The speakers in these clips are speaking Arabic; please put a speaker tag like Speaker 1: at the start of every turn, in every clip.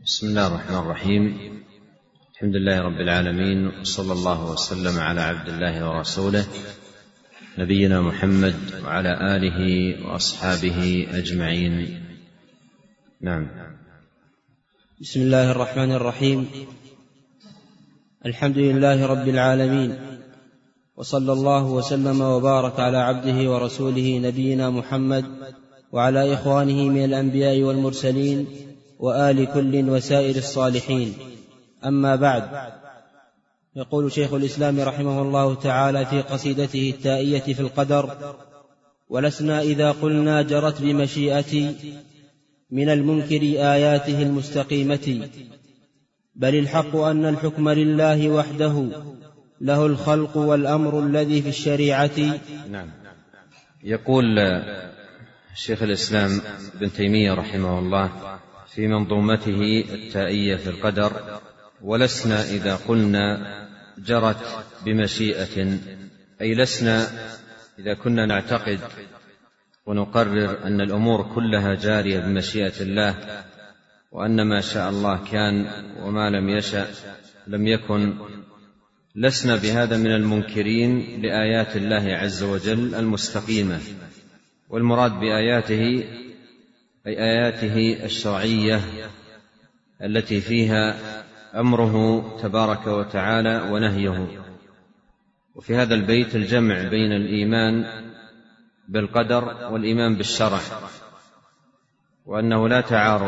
Speaker 1: بسم الله الرحمن الرحيم. الحمد لله رب العالمين، وصلى الله وسلم على عبد الله ورسوله نبينا محمد وعلى آله وأصحابه أجمعين. نعم.
Speaker 2: بسم الله الرحمن الرحيم. الحمد لله رب العالمين، وصلى الله وسلم وبارك على عبده ورسوله نبينا محمد وعلى إخوانه من الأنبياء والمرسلين وآل كل وسائر الصالحين. أما بعد، يقول شيخ الإسلام رحمه الله تعالى في قصيدته التائية في القدر: ولسنا إذا قلنا جرت بمشيئتي من المنكر آياته المستقيمة، بل الحق أن الحكم لله وحده، له الخلق والأمر الذي في الشريعة.
Speaker 1: نعم. يقول شيخ الإسلام ابن تيمية رحمه الله في منظومته التائية في القدر: ولسنا إذا قلنا جرت بمشيئة، أي لسنا إذا كنا نعتقد ونقرر أن الأمور كلها جارية بمشيئة الله، وأن ما شاء الله كان وما لم يشأ لم يكن، لسنا بهذا من المنكرين لآيات الله عز وجل المستقيمة. والمراد بآياته أي آياته الشرعية التي فيها أمره تبارك وتعالى ونهيه. وفي هذا البيت الجمع بين الإيمان بالقدر والإيمان بالشرع، وأنه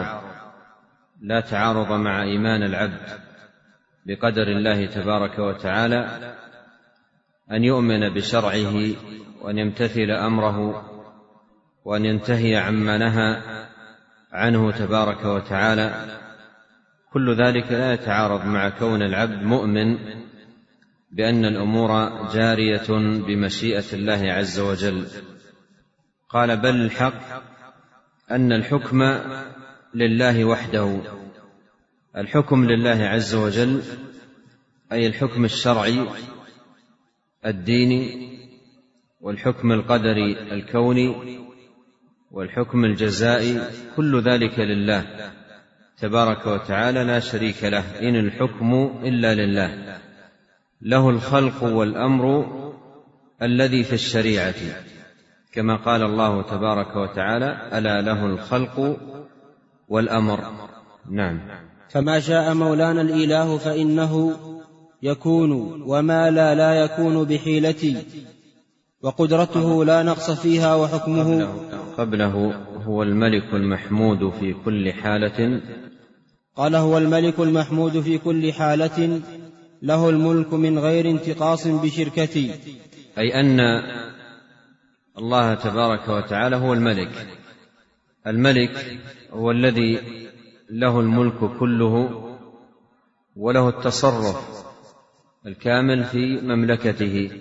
Speaker 1: لا تعارض مع إيمان العبد بقدر الله تبارك وتعالى أن يؤمن بشرعه وأن يمتثل أمره وأن ينتهي عما نهى عنه تبارك وتعالى. كل ذلك لا يتعارض مع كون العبد مؤمن بأن الأمور جارية بمشيئة الله عز وجل. قال: بل الحق أن الحكم لله وحده. الحكم لله عز وجل أي الحكم الشرعي الديني، والحكم القدري الكوني، والحكم الجزائي، كل ذلك لله تبارك وتعالى لا شريك له، إن الحكم إلا لله، له الخلق والأمر الذي في الشريعة، كما قال الله تبارك وتعالى: ألا له الخلق والأمر. نعم.
Speaker 2: فما شاء مولانا الإله فإنه يكون، وما لا يكون بحيلتي، وقدرته لا نقص فيها، وحكمه
Speaker 1: قبله هو الملك المحمود في كل حالة.
Speaker 2: قال: هو الملك المحمود في كل حالة، له الملك من غير انتقاص بشركتي.
Speaker 1: أي أن الله تبارك وتعالى هو الملك. الملك هو الذي له الملك كله، وله التصرف الكامل في مملكته،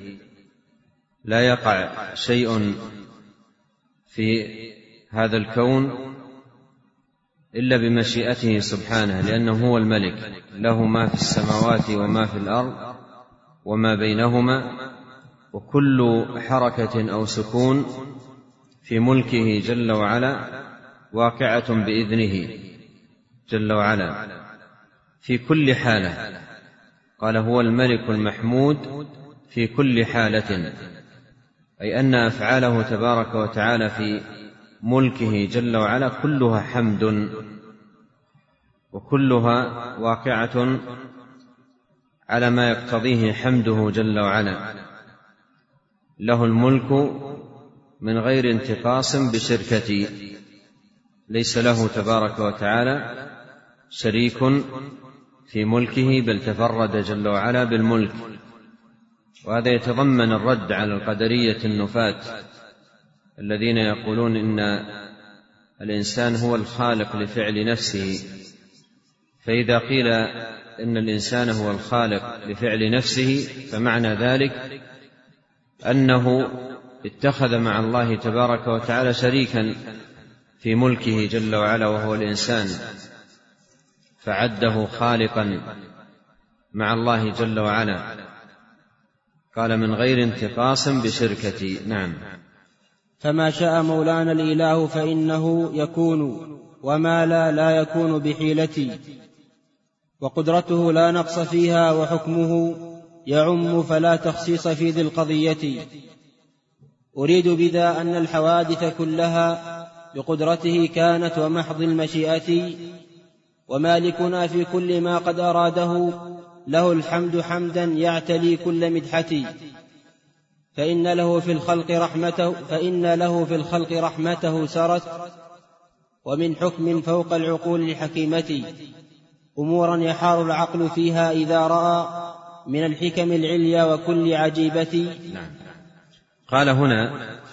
Speaker 1: لا يقع شيء في هذا الكون إلا بمشيئته سبحانه، لأنه هو الملك، له ما في السماوات وما في الأرض وما بينهما، وكل حركة أو سكون في ملكه جل وعلا واقعة بإذنه جل وعلا في كل حالة. قال: هو الملك المحمود في كل حالة، أي أن أفعاله تبارك وتعالى في ملكه جل وعلا كلها حمد، وكلها واقعة على ما يقتضيه حمده جل وعلا. له الملك من غير انتقاص بشركتي، ليس له تبارك وتعالى شريك في ملكه، بل تفرد جل وعلا بالملك. وهذا يتضمن الرد على القدرية النفاة الذين يقولون إن الإنسان هو الخالق لفعل نفسه. فإذا قيل إن الإنسان هو الخالق لفعل نفسه، فمعنى ذلك أنه اتخذ مع الله تبارك وتعالى شريكا في ملكه جل وعلا، وهو الإنسان، فعده خالقا مع الله جل وعلا. قال: من غير انتقاص بشركتي. نعم.
Speaker 2: فما شاء مولانا الإله فإنه يكون، وما لا يكون بحيلتي، وقدرته لا نقص فيها، وحكمه يعم فلا تخصيص في ذي القضية. أريد بذا أن الحوادث كلها بقدرته كانت ومحض المشيئة، ومالكنا في كل ما قد أراده له الحمد حمدا يعتلي كل مدحة، فإن له في الخلق رحمته سرت، ومن حكم فوق العقول الحكيمة أمورا يحار العقل فيها إذا رأى من الحكم العليا وكل عجيبة.
Speaker 1: نعم. قال هنا: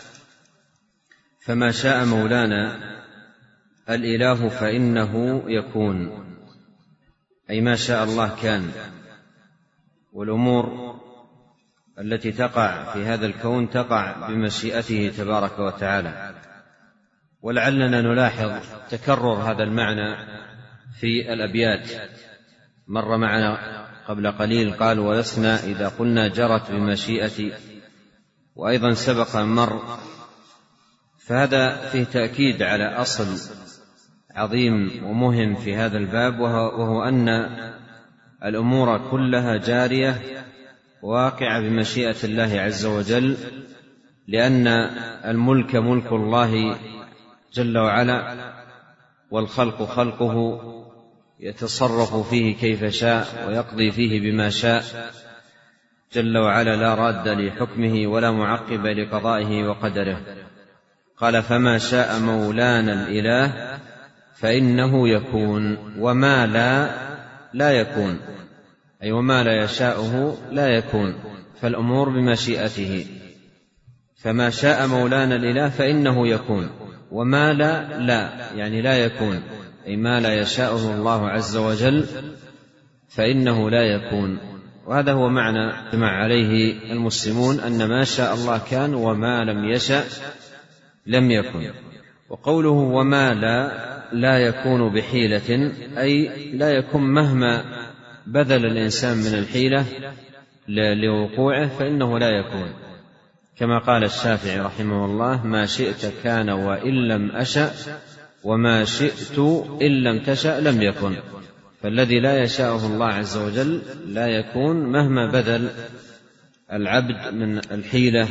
Speaker 1: فما شاء مولانا الإله فإنه يكون، أي ما شاء الله كان، والأمور التي تقع في هذا الكون تقع بمشيئته تبارك وتعالى. ولعلنا نلاحظ تكرر هذا المعنى في الأبيات. مر معنا قبل قليل قال: ولسنا إذا قلنا جرت بمشيئتي، وأيضا سبق مر. فهذا فيه تأكيد على أصل عظيم ومهم في هذا الباب، وهو أن الأمور كلها جارية واقعة بمشيئة الله عز وجل، لأن الملك ملك الله جل وعلا، والخلق خلقه، يتصرف فيه كيف شاء ويقضي فيه بما شاء جل وعلا، لا راد لحكمه ولا معقب لقضائه وقدره. قال: فما شاء مولانا الإله فإنه يكون، وما لا يكون، أي وما لا يشاءه لا يكون، فالأمور بمشيئته. فما شاء مولانا الإله فإنه يكون، وما لا يعني لا يكون، أي ما لا يشاءه الله عز وجل فإنه لا يكون. وهذا هو معنى اجمع عليه المسلمون، أن ما شاء الله كان وما لم يشأ لم يكن. وقوله وما لا يكون بحيلة، أي لا يكون مهما بذل الإنسان من الحيلة لوقوعه فإنه لا يكون، كما قال الشافعي رحمه الله: ما شئت كان وإن لم أشأ، وما شئت إن لم تشأ لم يكن. فالذي لا يشاءه الله عز وجل لا يكون مهما بذل العبد من الحيلة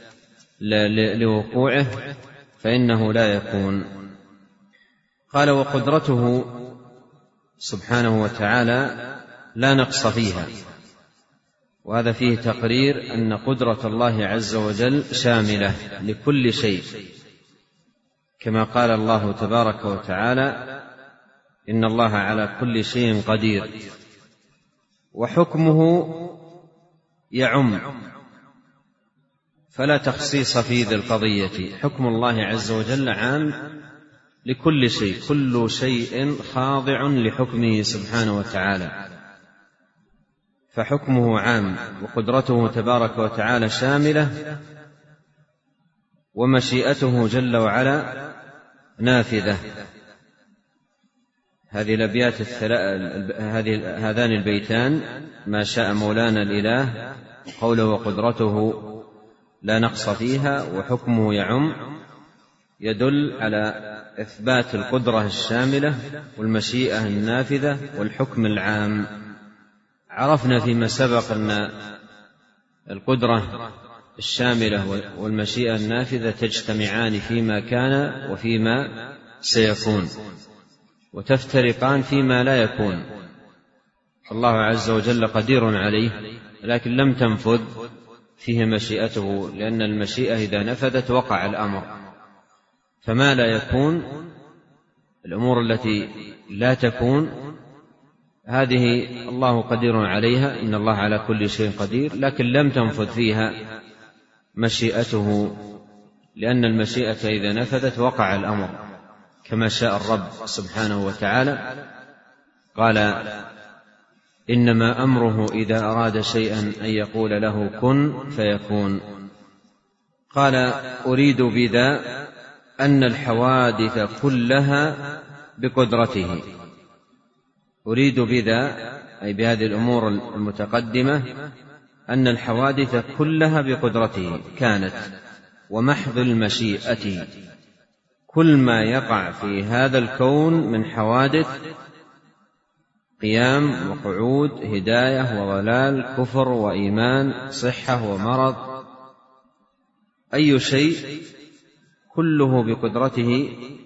Speaker 1: لوقوعه فإنه لا يكون. قال: وقدرته سبحانه وتعالى لا نقص فيها. وهذا فيه تقرير أن قدرة الله عز وجل شاملة لكل شيء، كما قال الله تبارك وتعالى: إن الله على كل شيء قدير. وحكمه يعم فلا تخصيص في ذي القضية. حكم الله عز وجل عام لكل شيء، كل شيء خاضع لحكمه سبحانه وتعالى، فحكمه عام، وقدرته تبارك وتعالى شاملة، ومشيئته جل وعلا نافذة. هذه الأبيات هذان البيتان: ما شاء مولانا الإله، قوله وقدرته لا نقص فيها، وحكمه يعم، يدل على إثبات القدرة الشاملة والمشيئة النافذة والحكم العام. عرفنا فيما سبق أن القدرة الشاملة والمشيئة النافذة تجتمعان فيما كان وفيما سيكون، وتفترقان فيما لا يكون. الله عز وجل قدير عليه، لكن لم تنفذ فيه مشيئته، لأن المشيئة إذا نفذت وقع الأمر. فما لا يكون، الأمور التي لا تكون، هذه الله قدير عليها، إن الله على كل شيء قدير، لكن لم تنفذ فيها مشيئته، لأن المشيئة إذا نفذت وقع الأمر كما شاء الرب سبحانه وتعالى. قال: إنما أمره إذا أراد شيئا أن يقول له كن فيكون. قال: أريد بذا أن الحوادث كلها بقدرته. أريد بذا، أي بهذه الأمور المتقدمة، أن الحوادث كلها بقدرته كانت ومحض المشيئة. كل ما يقع في هذا الكون من حوادث قيام وقعود، هداية وضلال، كفر وإيمان، صحة ومرض، أي شيء كله بقدرته،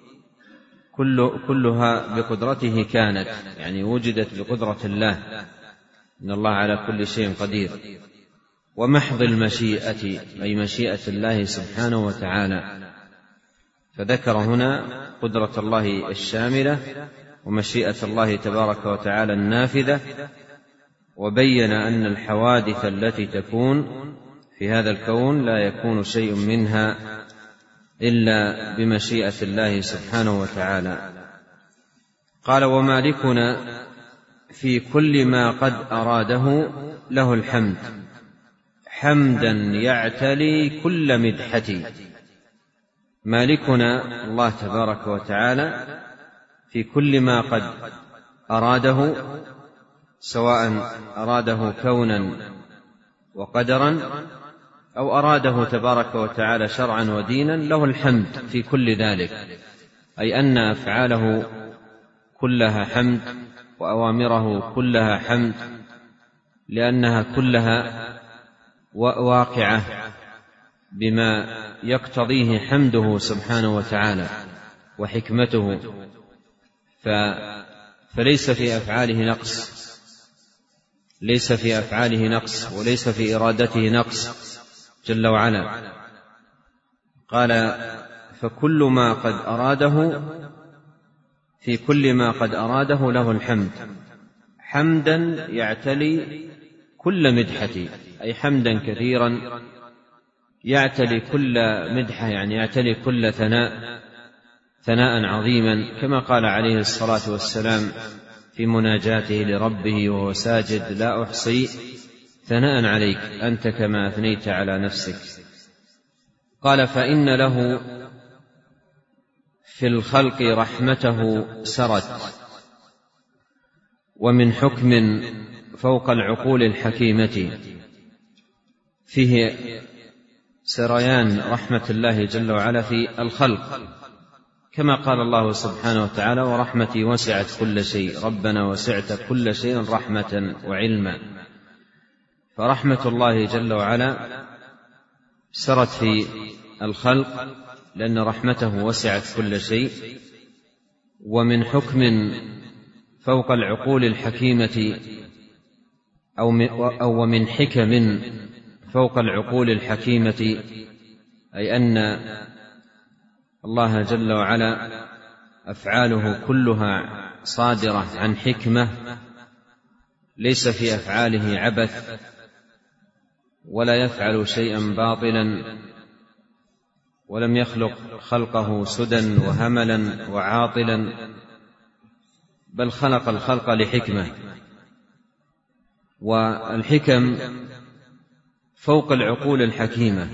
Speaker 1: كلها بقدرته كانت، يعني وجدت بقدرة الله، إن الله على كل شيء قدير. ومحض المشيئة أي مشيئة الله سبحانه وتعالى، فذكر هنا قدرة الله الشاملة ومشيئة الله تبارك وتعالى النافذة، وبين أن الحوادث التي تكون في هذا الكون لا يكون شيء منها إلا بمشيئة الله سبحانه وتعالى. قال: ومالكنا في كل ما قد أراده له الحمد، حمدا يعتلي كل مدحة. مالكنا الله تبارك وتعالى في كل ما قد أراده، سواء أراده كونا وقدرا أو أراده تبارك وتعالى شرعا ودينا، له الحمد في كل ذلك، أي أن أفعاله كلها حمد وأوامره كلها حمد، لأنها كلها واقعة بما يقتضيه حمده سبحانه وتعالى وحكمته، فليس في أفعاله نقص، ليس في أفعاله نقص، وليس في إرادته نقص جل وعلا. قال: فكل ما قد أراده، في كل ما قد أراده له الحمد، حمدا يعتلي كل مدحة، أي حمدا كثيرا يعتلي كل مدحة، يعني يعتلي كل ثناء عظيما، كما قال عليه الصلاة والسلام في مناجاته لربه وهو ساجد: لا أحصي ثناء عليك أنت كما أثنيت على نفسك. قال: فإن له في الخلق رحمته سرت، ومن حكم فوق العقول الحكيمة. فيه سريان رحمة الله جل وعلا في الخلق، كما قال الله سبحانه وتعالى: ورحمتي وسعت كل شيء. ربنا وسعت كل شيء رحمة وعلما. فرحمة الله جل وعلا سرت في الخلق لأن رحمته وسعت كل شيء. ومن حكم فوق العقول الحكيمة، أو ومن حكم فوق العقول الحكيمة، أي أن الله جل وعلا أفعاله كلها صادرة عن حكمة، ليس في أفعاله عبث، ولا يفعل شيئا باطلا، ولم يخلق خلقه سدى وهملا وعاطلا، بل خلق الخلق لحكمة. والحكم فوق العقول الحكيمة،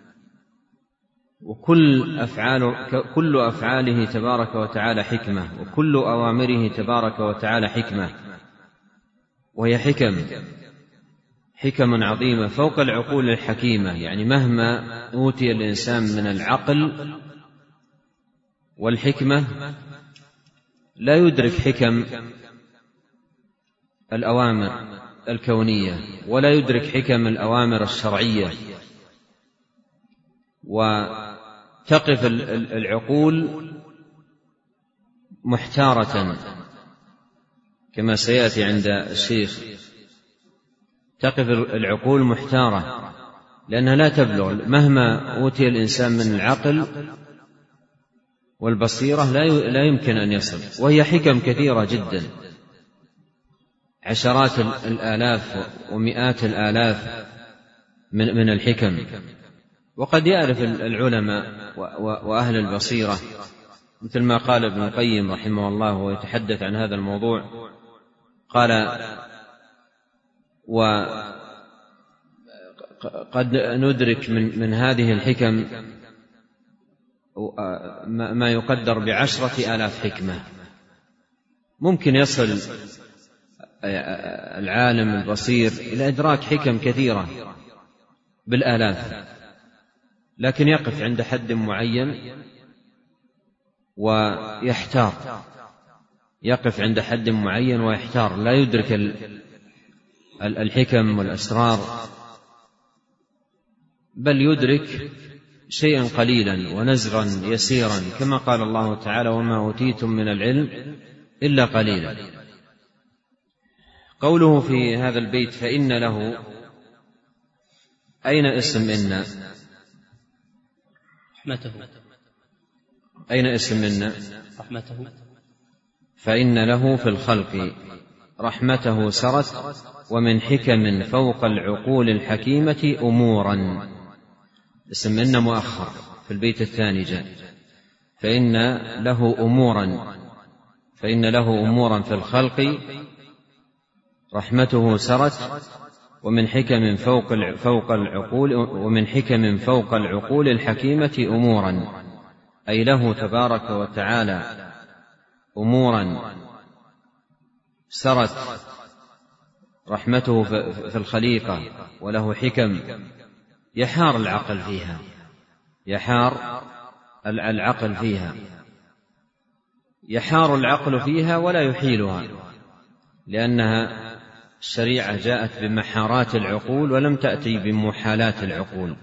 Speaker 1: وكل أفعاله تبارك وتعالى حكمة، وكل أوامره تبارك وتعالى حكمة، وهي حكم عظيمة فوق العقول الحكيمة. يعني مهما أوتي الإنسان من العقل والحكمة لا يدرك حكم الأوامر الكونية، ولا يدرك حكم الأوامر الشرعية. وتقف العقول محتارة كما سيأتي عند الشيخ، تقف العقول محتارة لأنها لا تبلغ، مهما أوتي الإنسان من العقل والبصيرة لا يمكن أن يصل. وهي حكم كثيرة جدا، عشرات الآلاف ومئات الآلاف من الحكم. وقد يعرف العلماء وأهل البصيرة، مثل ما قال ابن القيم رحمه الله ويتحدث عن هذا الموضوع، قال: وقد ندرك من هذه الحكم ما يقدر ب10,000 حكمة. ممكن يصل العالم البصير إلى إدراك حكم كثيرة بالآلاف، لكن يقف عند حد معين ويحتار، يقف عند حد معين ويحتار، لا يدرك الحكم والأسرار، بل يدرك شيئا قليلا ونزرا يسيرا، كما قال الله تعالى: وما أوتيتم من العلم إلا قليلا. قوله في هذا البيت فإن له، أين اسم إن؟
Speaker 2: رحمته.
Speaker 1: أين اسم إن؟
Speaker 2: رحمته.
Speaker 1: فإن له في الخلق رحمته سرت ومن حكم فوق العقول الحكيمة أمورا. اسم إن مؤخر في البيت الثاني جاء فإن له أمورا، فإن له أمورا في الخلق رحمته سرت ومن حكم فوق العقول الحكيمة أمورا، أي له تبارك وتعالى أمورا سرت رحمته في الخليقة، وله حكم يحار العقل فيها، يحار العقل فيها ولا يحيلها، لأنها الشريعة جاءت بمحارات العقول ولم تأتي بمحالات العقول،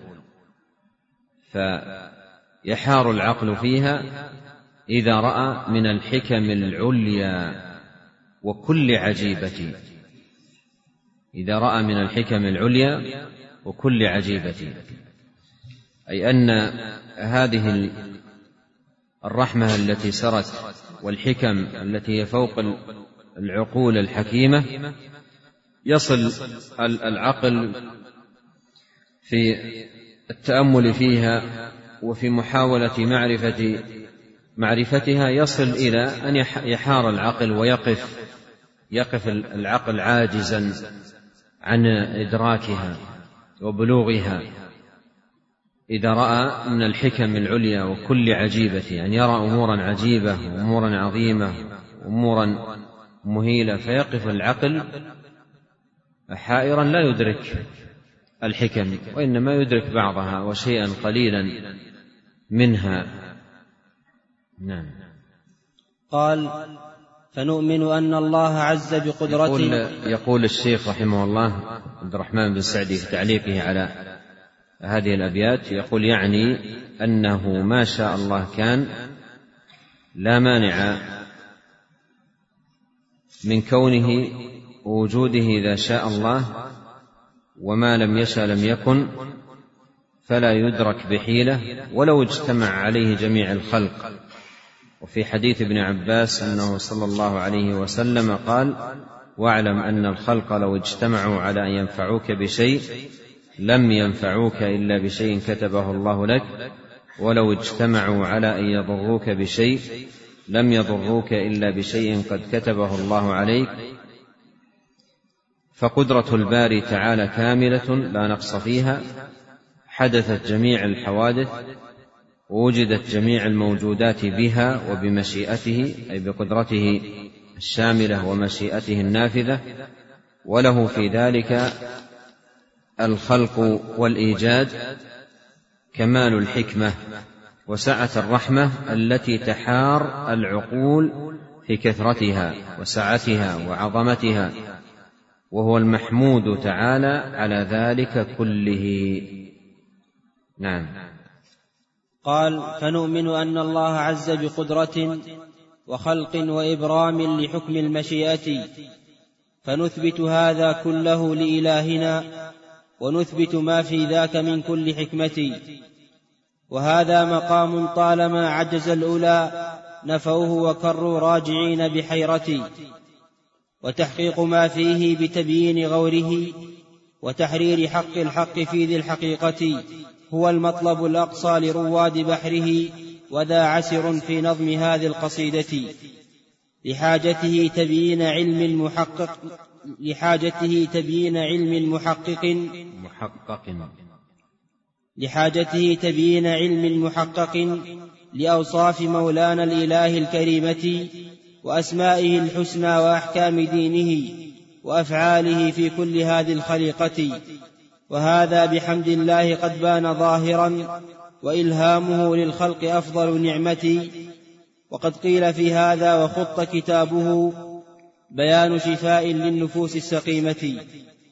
Speaker 1: فيحار العقل فيها إذا رأى من الحكم العليا وكل عجيبة، إذا رأى من الحكم العليا وكل عجيبة، أي أن هذه الرحمة التي سرت والحكم التي هي فوق العقول الحكيمة يصل العقل في التأمل فيها وفي محاولة معرفتها، يصل إلى أن يحار العقل ويقف العقل عاجزا عن إدراكها وبلوغها، إذا رأى من الحكم العليا وكل عجيبة، يعني يرى أمورا عجيبة وأمورا عظيمة وأمورا مهيلة، فيقف العقل حائرا لا يدرك الحكم، وإنما يدرك بعضها وشيئا قليلا منها. نعم.
Speaker 2: قال: فنؤمن أن الله عز بقدرته.
Speaker 1: يقول الشيخ رحمه الله عبد الرحمن بن سعدي في تعليقه على هذه الأبيات، يقول: يعني أنه ما شاء الله كان، لا مانع من كونه ووجوده إذا شاء الله، وما لم يشاء لم يكن، فلا يدرك بحيلة ولو اجتمع عليه جميع الخلق. وفي حديث ابن عباس أنه صلى الله عليه وسلم قال: واعلم أن الخلق لو اجتمعوا على أن ينفعوك بشيء لم ينفعوك إلا بشيء كتبه الله لك، ولو اجتمعوا على أن يضروك بشيء لم يضروك إلا بشيء قد كتبه الله عليك. فقدرة الباري تعالى كاملة لا نقص فيها، حدثت جميع الحوادث ووجدت جميع الموجودات بها وبمشيئته، أي بقدرته الشاملة ومشيئته النافذة، وله في ذلك الخلق والإيجاد، كمال الحكمة وسعة الرحمة التي تحار العقول في كثرتها وسعتها وعظمتها، وهو المحمود تعالى على ذلك كله. نعم.
Speaker 2: قال: فنؤمن أن الله عز بقدرة وخلق وإبرام لحكم المشيئة، فنثبت هذا كله لإلهنا، ونثبت ما في ذاك من كل حكمة. وهذا مقام طالما عجز الأولى نفوه وكروا راجعين بحيرتي، وتحقيق ما فيه بتبيين غوره وتحرير حق الحق في ذي الحقيقة هو المطلب الأقصى لرواد بحره، وذا عسر في نظم هذه القصيدة، لحاجته تبيين علم محقق لأوصاف مولانا الإله الكريمة وأسمائه الحسنى وأحكام دينه وأفعاله في كل هذه الخليقة. وهذا بحمد الله قد بان ظاهرا، وإلهامه للخلق أفضل نعمة، وقد قيل في هذا وخط كتابه بيان شفاء للنفوس السقيمة.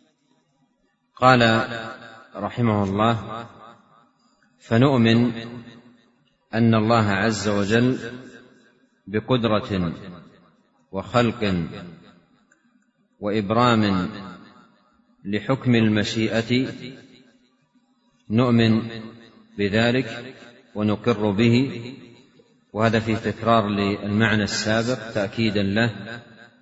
Speaker 1: قال رحمه الله: فنؤمن أن الله عز وجل بقدرة وخلق وإبرام لحكم المشيئة نؤمن بذلك ونقر به، وهذا في تكرار للمعنى السابق تأكيدا له،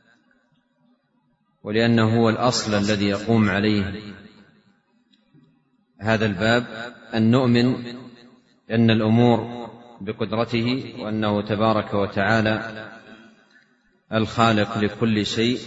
Speaker 1: ولأنه هو الأصل الذي يقوم عليه هذا الباب، أن نؤمن أن الأمور بقدرته، وأنه تبارك وتعالى الخالق لكل شيء،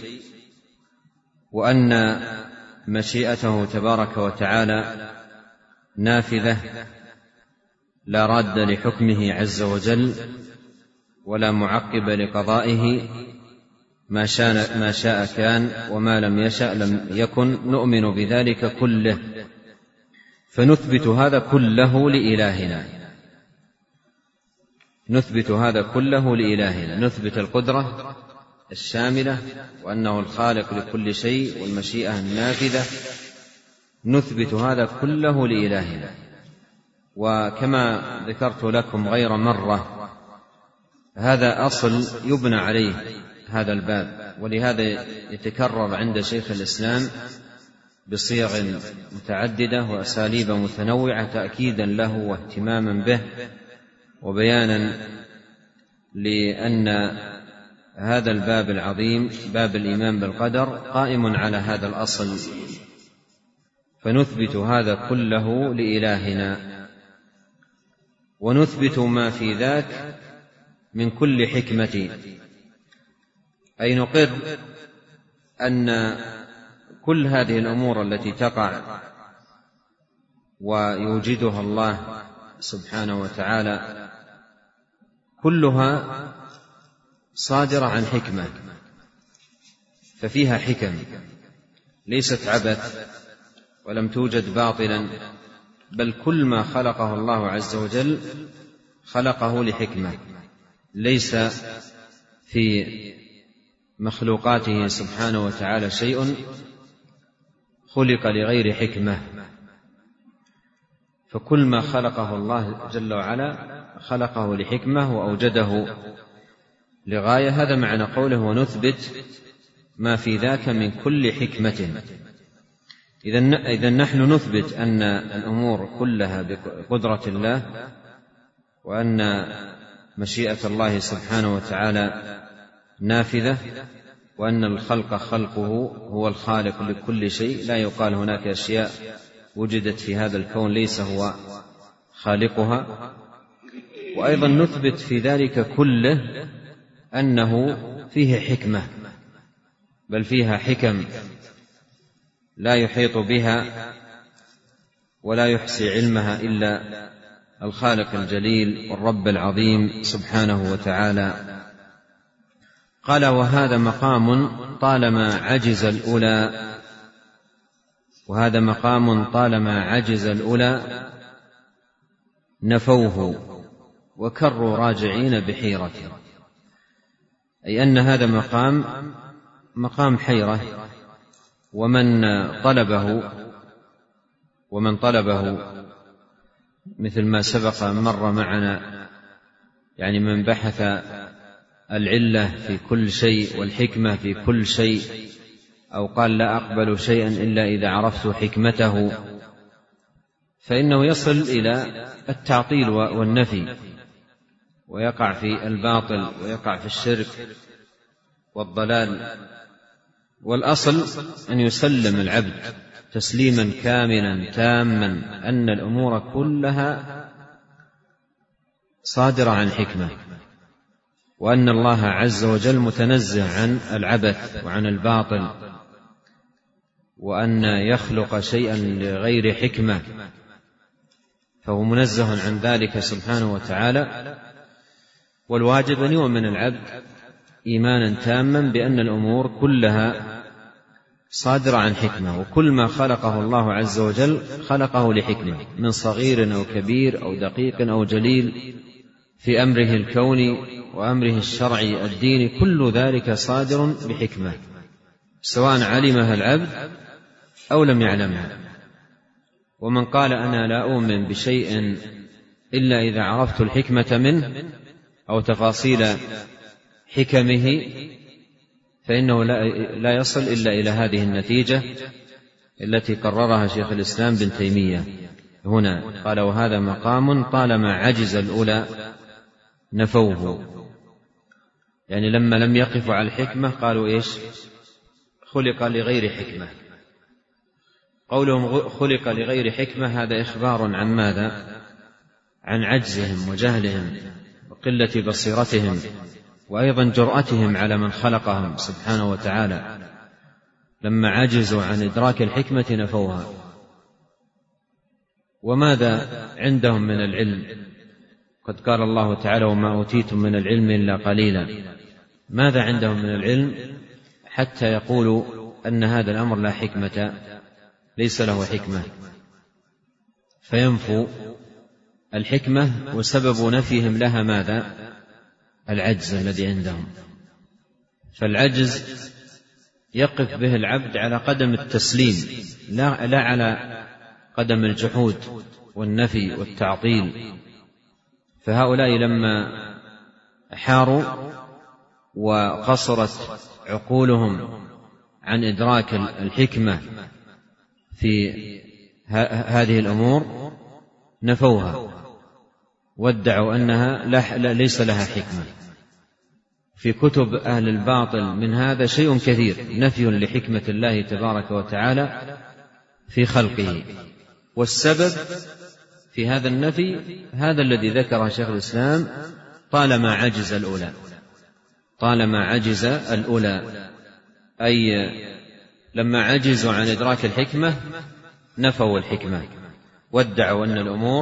Speaker 1: وأن مشيئته تبارك وتعالى نافذة لا راد لحكمه عز وجل ولا معقب لقضائه، ما شاء كان وما لم يشأ لم يكن. نؤمن بذلك كله، فنثبت هذا كله لإلهنا، نثبت هذا كله لإلهنا، نثبت القدرة الشاملة وأنه الخالق لكل شيء والمشيئة النافذة، نثبت هذا كله لإلهنا. وكما ذكرت لكم غير مرة، هذا أصل يبنى عليه هذا الباب، ولهذا يتكرر عند شيخ الإسلام بصيغ متعددة وأساليب متنوعة تأكيدا له واهتماما به، وبيانا لأن هذا الباب العظيم باب الإيمان بالقدر قائم على هذا الأصل. فنثبت هذا كله لإلهنا، ونثبت ما في ذاك من كل حكمة، أي نقر أن كل هذه الأمور التي تقع ويوجدها الله سبحانه وتعالى كلها صادرة عن حكمة، ففيها حكم ليست عبث ولم توجد باطلا، بل كل ما خلقه الله عز وجل خلقه لحكمة، ليس في مخلوقاته سبحانه وتعالى شيء خلق لغير حكمة، فكل ما خلقه الله جل وعلا خلقه لحكمة وأوجده لغاية. هذا معنى قوله ونثبت ما في ذاك من كل حكمة. إذن نحن نثبت أن الأمور كلها بقدرة الله، وأن مشيئة الله سبحانه وتعالى نافذة، وأن الخلق خلقه هو الخالق لكل شيء، لا يقال هناك أشياء وجدت في هذا الكون ليس هو خالقها. وأيضا نثبت في ذلك كله أنه فيه حكمة، بل فيها حكم لا يحيط بها ولا يحصي علمها إلا الخالق الجليل والرب العظيم سبحانه وتعالى. قال: وهذا مقام طالما عجز الأولى، وهذا مقام طالما عجز الأولى نفوه وكروا راجعين بحيرته، أي أن هذا مقام حيرة، ومن طلبه مثل ما سبق مر معنا، يعني من بحث العلة في كل شيء والحكمة في كل شيء، أو قال لا أقبل شيئا إلا إذا عرفت حكمته، فإنه يصل إلى التعطيل والنفي، ويقع في الباطل ويقع في الشرك والضلال. والأصل أن يسلم العبد تسليما كاملا تاما أن الأمور كلها صادرة عن حكمة، وأن الله عز وجل متنزه عن العبث وعن الباطل، وأن يخلق شيئا لغير حكمة فهو منزه عن ذلك سبحانه وتعالى. والواجب أن يؤمن العبد إيمانا تاما بأن الأمور كلها صادرة عن حكمة، وكل ما خلقه الله عز وجل خلقه لحكمة، من صغير أو كبير أو دقيق أو جليل في أمره الكوني وأمره الشرعي الديني كل ذلك صادر بحكمة، سواء علمها العبد أو لم يعلمها. ومن قال أنا لا أؤمن بشيء إلا إذا عرفت الحكمة منه أو تفاصيل حكمه فإنه لا يصل إلا إلى هذه النتيجة التي قررها شيخ الإسلام بن تيمية هنا. قال وهذا مقام طالما عجز الأولى نفوه، يعني لما لم يقفوا على الحكمة قالوا إيش؟ خلق لغير حكمة. قولهم خلق لغير حكمة هذا إخبار عن ماذا؟ عن عجزهم وجهلهم وقلة بصيرتهم، وأيضا جرأتهم على من خلقهم سبحانه وتعالى. لما عجزوا عن إدراك الحكمة نفوها. وماذا عندهم من العلم؟ قد قال الله تعالى وما أوتيتم من العلم إلا قليلا. ماذا عندهم من العلم حتى يقولوا أن هذا الأمر لا حكمة، ليس له حكمة، فينفوا الحكمة، وسبب نفيهم لها ماذا؟ العجز الذي عندهم. فالعجز يقف به العبد على قدم التسليم، لا على قدم الجحود والنفي والتعطيل. فهؤلاء لما حاروا وقصرت عقولهم عن إدراك الحكمة في هذه الأمور نفوها وادعوا أنها ليس لها حكمة. في كتب أهل الباطل من هذا شيء كثير، نفي لحكمة الله تبارك وتعالى في خلقه. والسبب في هذا النفي هذا الذي ذكره شيخ الإسلام، طالما عجز الأولى، أي لما عجزوا عن إدراك الحكمة نفوا الحكمة وادعوا أن الأمور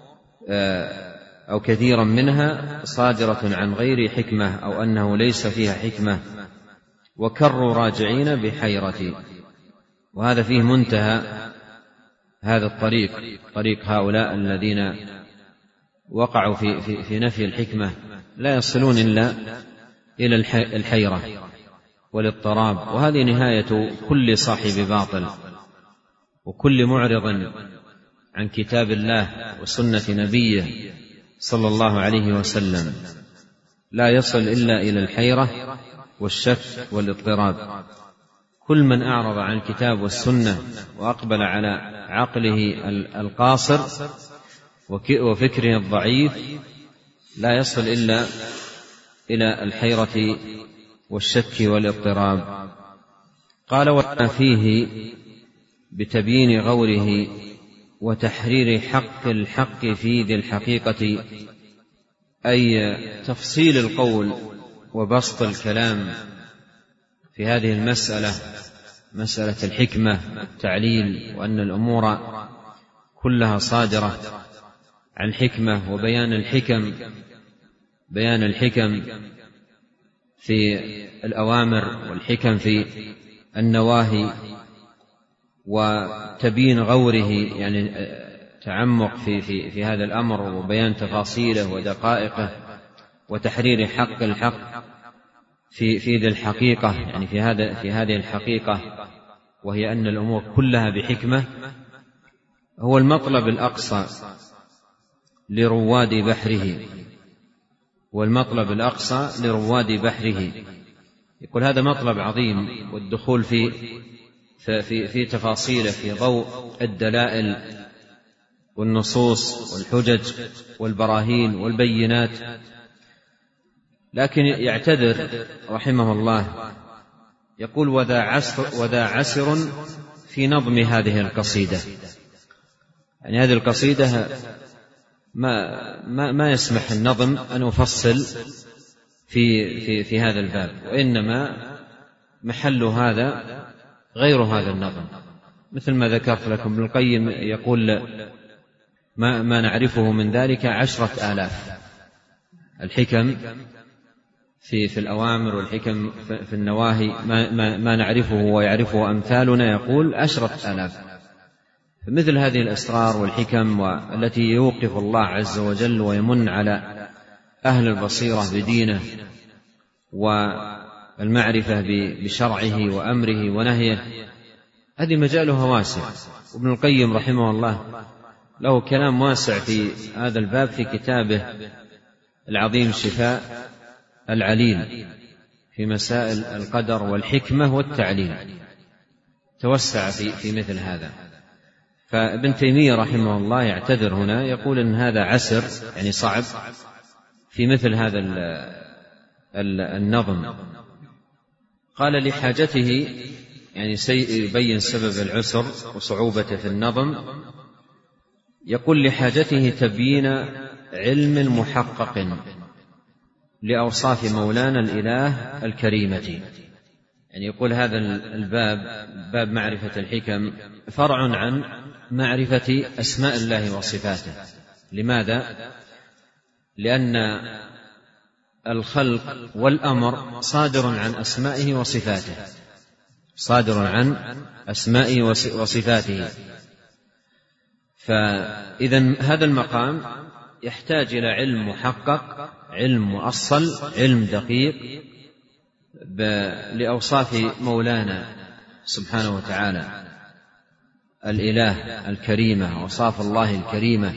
Speaker 1: أو كثيرا منها صادرة عن غير حكمة أو أنه ليس فيها حكمة، وكروا راجعين بحيرة. وهذا فيه منتهى هذا الطريق، طريق هؤلاء الذين وقعوا في نفي الحكمة، لا يصلون إلا إلى الحيرة والاضطراب. وهذه نهاية كل صاحب باطل وكل معرض عن كتاب الله وسنة نبيه صلى الله عليه وسلم، لا يصل إلا إلى الحيرة والشك والاضطراب. كل من أعرض عن الكتاب والسنة وأقبل على عقله القاصر وفكره الضعيف لا يصل إلا إلى الحيرة والشك والاضطراب. قال وما فيه بتبيين غوره وتحرير حق الحق في ذي الحقيقة، أي تفصيل القول وبسط الكلام في هذه المسألة، مسألة الحكمة والتعليل، وأن الأمور كلها صادرة عن حكمة، وبيان الحكم في الأوامر والحكم في النواهي، وتبيين غوره يعني تعمق في هذا الأمر وبيان تفاصيله ودقائقه، وتحرير حق الحق في ذي الحقيقة، يعني في هذه الحقيقة، وهي أن الأمور كلها بحكمة، هو المطلب الأقصى لرواد بحره، والمطلب الأقصى لرواد بحره. يقول هذا مطلب عظيم، والدخول في تفاصيله في ضوء الدلائل والنصوص والحجج والبراهين والبينات. لكن يعتذر رحمه الله، يقول وذا عسر في نظم هذه القصيدة. يعني هذه القصيدة ما يسمح النظم أن يفصل في هذا الباب، وإنما محل هذا غير هذا النظم. مثل ما ذكرت لكم، ابن القيم يقول ما نعرفه من ذلك 10,000 الحكم في الأوامر والحكم في النواهي، ما نعرفه ويعرفه أمثالنا، يقول 10,000. فمثل هذه الأسرار والحكم والتي يوقف الله عز وجل ويمن على أهل البصيرة بدينه والمعرفة بشرعه وأمره ونهيه، هذه مجالها واسع. وابن القيم رحمه الله له كلام واسع في هذا الباب في كتابه العظيم شفاء العليل في مسائل القدر والحكمة والتعليل، توسع في مثل هذا. فابن تيمية رحمه الله يعتذر هنا، يقول إن هذا عسر، يعني صعب في مثل هذا النظم. قال لحاجته، يعني سيبين سبب العسر وصعوبته في النظم، يقول لحاجته تبيين علم محقق لأوصاف مولانا الإله الكريمة. يعني يقول هذا الباب، باب معرفة الحكم، فرع عن معرفة أسماء الله وصفاته. لماذا؟ لأن الخلق والأمر صادر عن أسمائه وصفاته، صادر عن أسمائه وصفاته. فإذن هذا المقام يحتاج إلى علم محقق، علم مؤصل، علم دقيق لأوصاف مولانا سبحانه وتعالى الإله الكريمة، أوصاف الله الكريمة،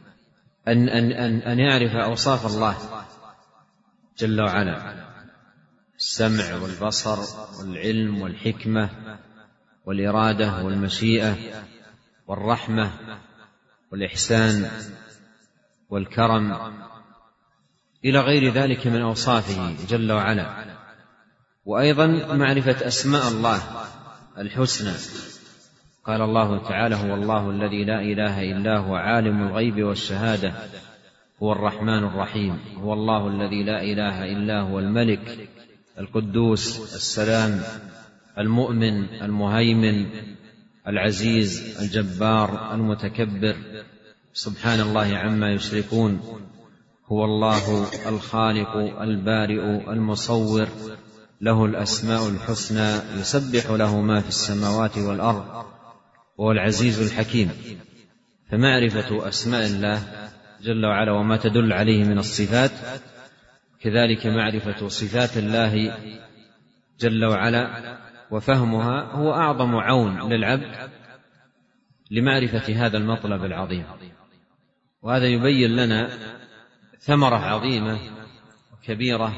Speaker 1: أن يعرف أوصاف الله جل وعلا: السمع والبصر والعلم والحكمة والإرادة والمشيئة والرحمة والإحسان والكرم إلى غير ذلك من أوصافه جل وعلا. وأيضا معرفة أسماء الله الحسنى. قال الله تعالى: هو الله الذي لا إله إلا هو عالم الغيب والشهادة هو الرحمن الرحيم. هو الله الذي لا إله إلا هو الملك القدوس السلام المؤمن المهيمن العزيز الجبار المتكبر سبحان الله عما يشركون. هو الله الخالق البارئ المصور له الأسماء الحسنى يسبح له ما في السماوات والأرض وهو العزيز الحكيم. فمعرفة أسماء الله جل وعلا وما تدل عليه من الصفات، كذلك معرفة صفات الله جل وعلا وفهمها هو أعظم عون للعبد لمعرفة هذا المطلب العظيم. وهذا يبين لنا ثمرة عظيمة وكبيرة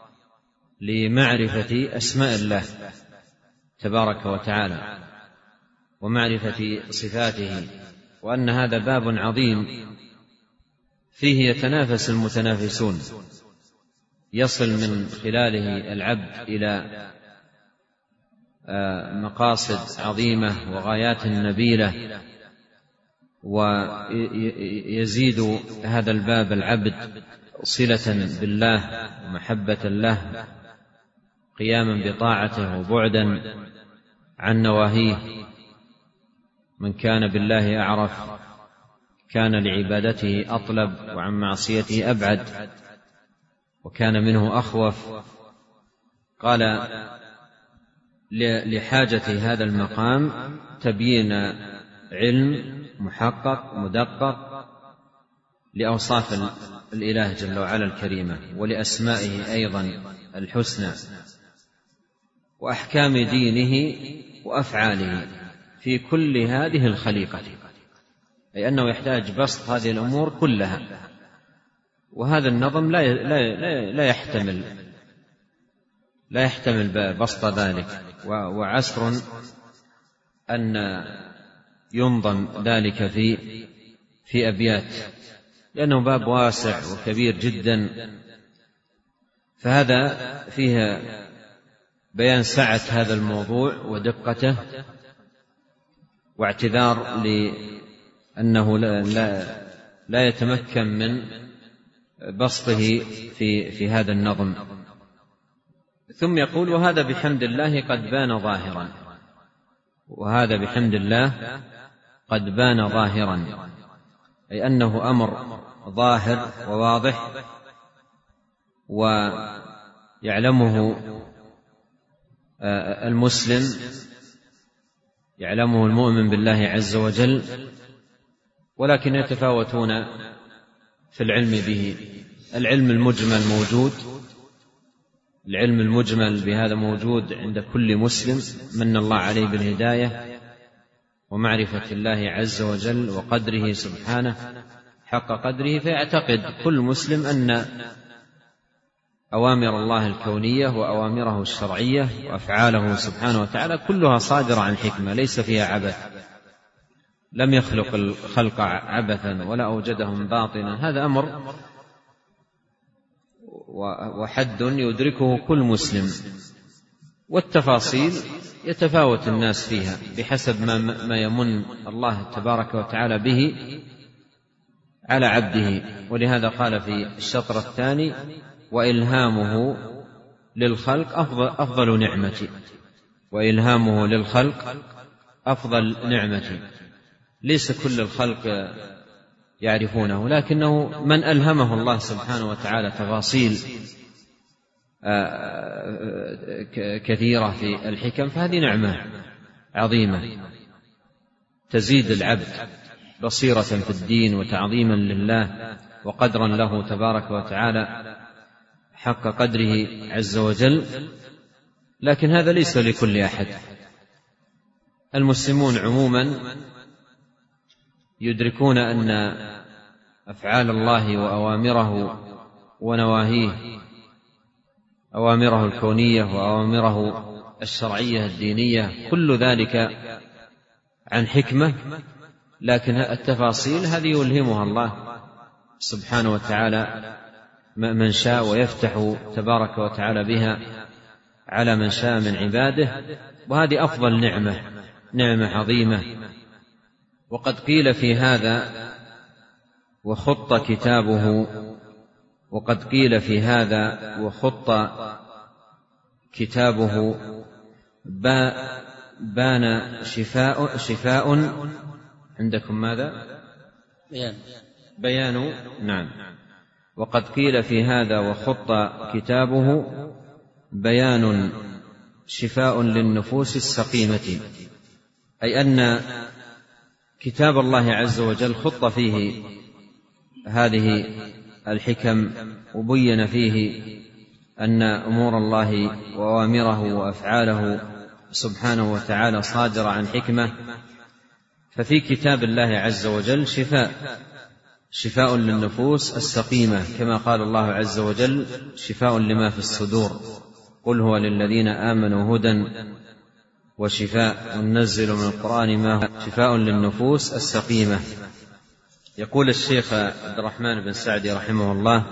Speaker 1: لمعرفة أسماء الله تبارك وتعالى ومعرفة صفاته، وأن هذا باب عظيم فيه يتنافس المتنافسون، يصل من خلاله العبد إلى مقاصد عظيمة وغايات نبيلة، ويزيد هذا الباب العبد صلة بالله ومحبة له، قياما بطاعته وبعدا عن نواهيه. من كان بالله أعرف كان لعبادته أطلب وعن معصيته أبعد وكان منه أخوف. قال لحاجة هذا المقام تبيين علم محقق مدقق لأوصاف الإله جل وعلا الكريمة ولأسمائه أيضا الحسنى وأحكام دينه وأفعاله في كل هذه الخليقة، أي أنه يحتاج بسط هذه الأمور كلها. وهذا النظم لا يحتمل بسط ذلك، وعسر أن ينظم ذلك في أبيات، لأنه باب واسع وكبير جدا. فهذا فيها بيان سعة هذا الموضوع ودقته، واعتذار لأنه لا يتمكن من بسطه في هذا النظم. ثم يقول: وهذا بحمد الله قد بان ظاهرا. وهذا بحمد الله قد بان ظاهرا، أي أنه أمر ظاهر وواضح ويعلمه المسلم، يعلمه المؤمن بالله عز وجل، ولكن يتفاوتون في العلم به. العلم المجمل موجود، العلم المجمل بهذا موجود عند كل مسلم، من الله عليه بالهداية ومعرفة الله عز وجل وقدره سبحانه حق قدره، فيعتقد كل مسلم أن أوامر الله الكونية وأوامره الشرعية وأفعاله سبحانه وتعالى كلها صادرة عن حكمة ليس فيها عبث، لم يخلق الخلق عبثا ولا أوجدهم باطنا. هذا أمر وحد يدركه كل مسلم، والتفاصيل يتفاوت الناس فيها بحسب ما يمن الله تبارك وتعالى به على عبده. ولهذا قال في الشطر الثاني: وإلهامه للخلق أفضل نعمة، وإلهامه للخلق أفضل نعمة. ليس كل الخلق يعرفونه، لكنه من ألهمه الله سبحانه وتعالى تفاصيل كثيرة في الحكم، فهذه نعمة عظيمة تزيد العبد بصيرة في الدين وتعظيما لله وقدرا له تبارك وتعالى حق قدره عز وجل. لكن هذا ليس لكل أحد. المسلمون عموما يدركون أن أفعال الله وأوامره ونواهيه، أوامره الكونية وأوامره الشرعية الدينية، كل ذلك عن حكمة، لكن التفاصيل هذه يلهمها الله سبحانه وتعالى من شاء، ويفتح تبارك وتعالى بها على من شاء من عباده، وهذه أفضل نعمة عظيمة. وقد قيل في هذا وخط كتابه، وقد قيل في هذا وخط كتابه بان شفاء عندكم ماذا؟ بيان. نعم. وقد قيل في هذا وخط كتابه بيان شفاء للنفوس السقيمة، أي أن كتاب الله عز وجل خط فيه هذه الحكم، وبين فيه أن أمور الله وأوامره وأفعاله سبحانه وتعالى صادرة عن حكمة. ففي كتاب الله عز وجل شفاء للنفوس السقيمة، كما قال الله عز وجل: شفاء لما في الصدور، قل هو للذين آمنوا هدى وشفاء، وننزل من القرآن ما هو شفاء للنفوس السقيمة. يقول الشيخ عبد الرحمن بن سعدي رحمه الله: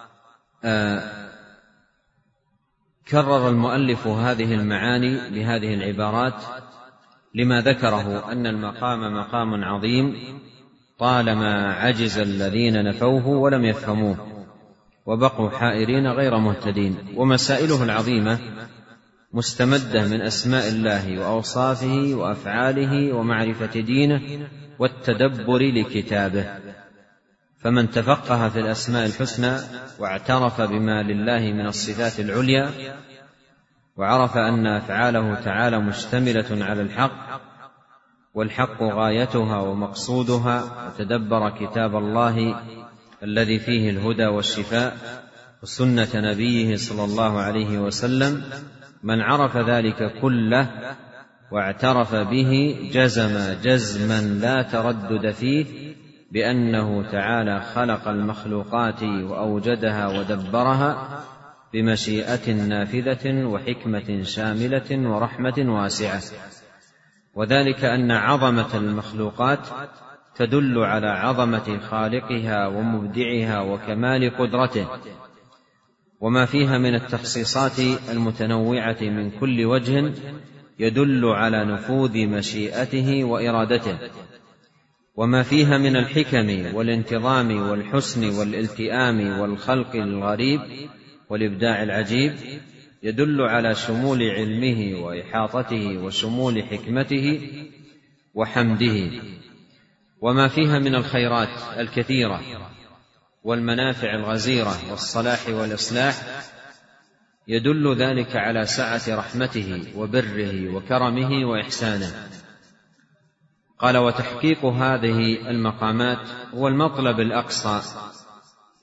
Speaker 1: كرر المؤلف هذه المعاني بهذه العبارات لما ذكره أن المقام مقام عظيم طالما عجز الذين نفوه ولم يفهموه وبقوا حائرين غير مهتدين. ومسائله العظيمة مستمدة من أسماء الله وأوصافه وأفعاله ومعرفة دينه والتدبر لكتابه. فمن تفقه في الأسماء الحسنى واعترف بما لله من الصفات العليا، وعرف أن أفعاله تعالى مشتملة على الحق والحق غايتها ومقصودها، وتدبر كتاب الله الذي فيه الهدى والشفاء وسنة نبيه صلى الله عليه وسلم، من عرف ذلك كله واعترف به جزما لا تردد فيه بأنه تعالى خلق المخلوقات وأوجدها ودبرها بمشيئة نافذة وحكمة شاملة ورحمة واسعة. وذلك أن عظمة المخلوقات تدل على عظمة خالقها ومبدعها وكمال قدرته، وما فيها من التخصيصات المتنوعة من كل وجه يدل على نفوذ مشيئته وإرادته، وما فيها من الحكم والانتظام والحسن والالتئام والخلق الغريب والإبداع العجيب يدل على شمول علمه وإحاطته وشمول حكمته وحمده، وما فيها من الخيرات الكثيرة والمنافع الغزيرة والصلاح والإصلاح يدل ذلك على سعة رحمته وبره وكرمه وإحسانه. قال: وتحقيق هذه المقامات هو المطلب الأقصى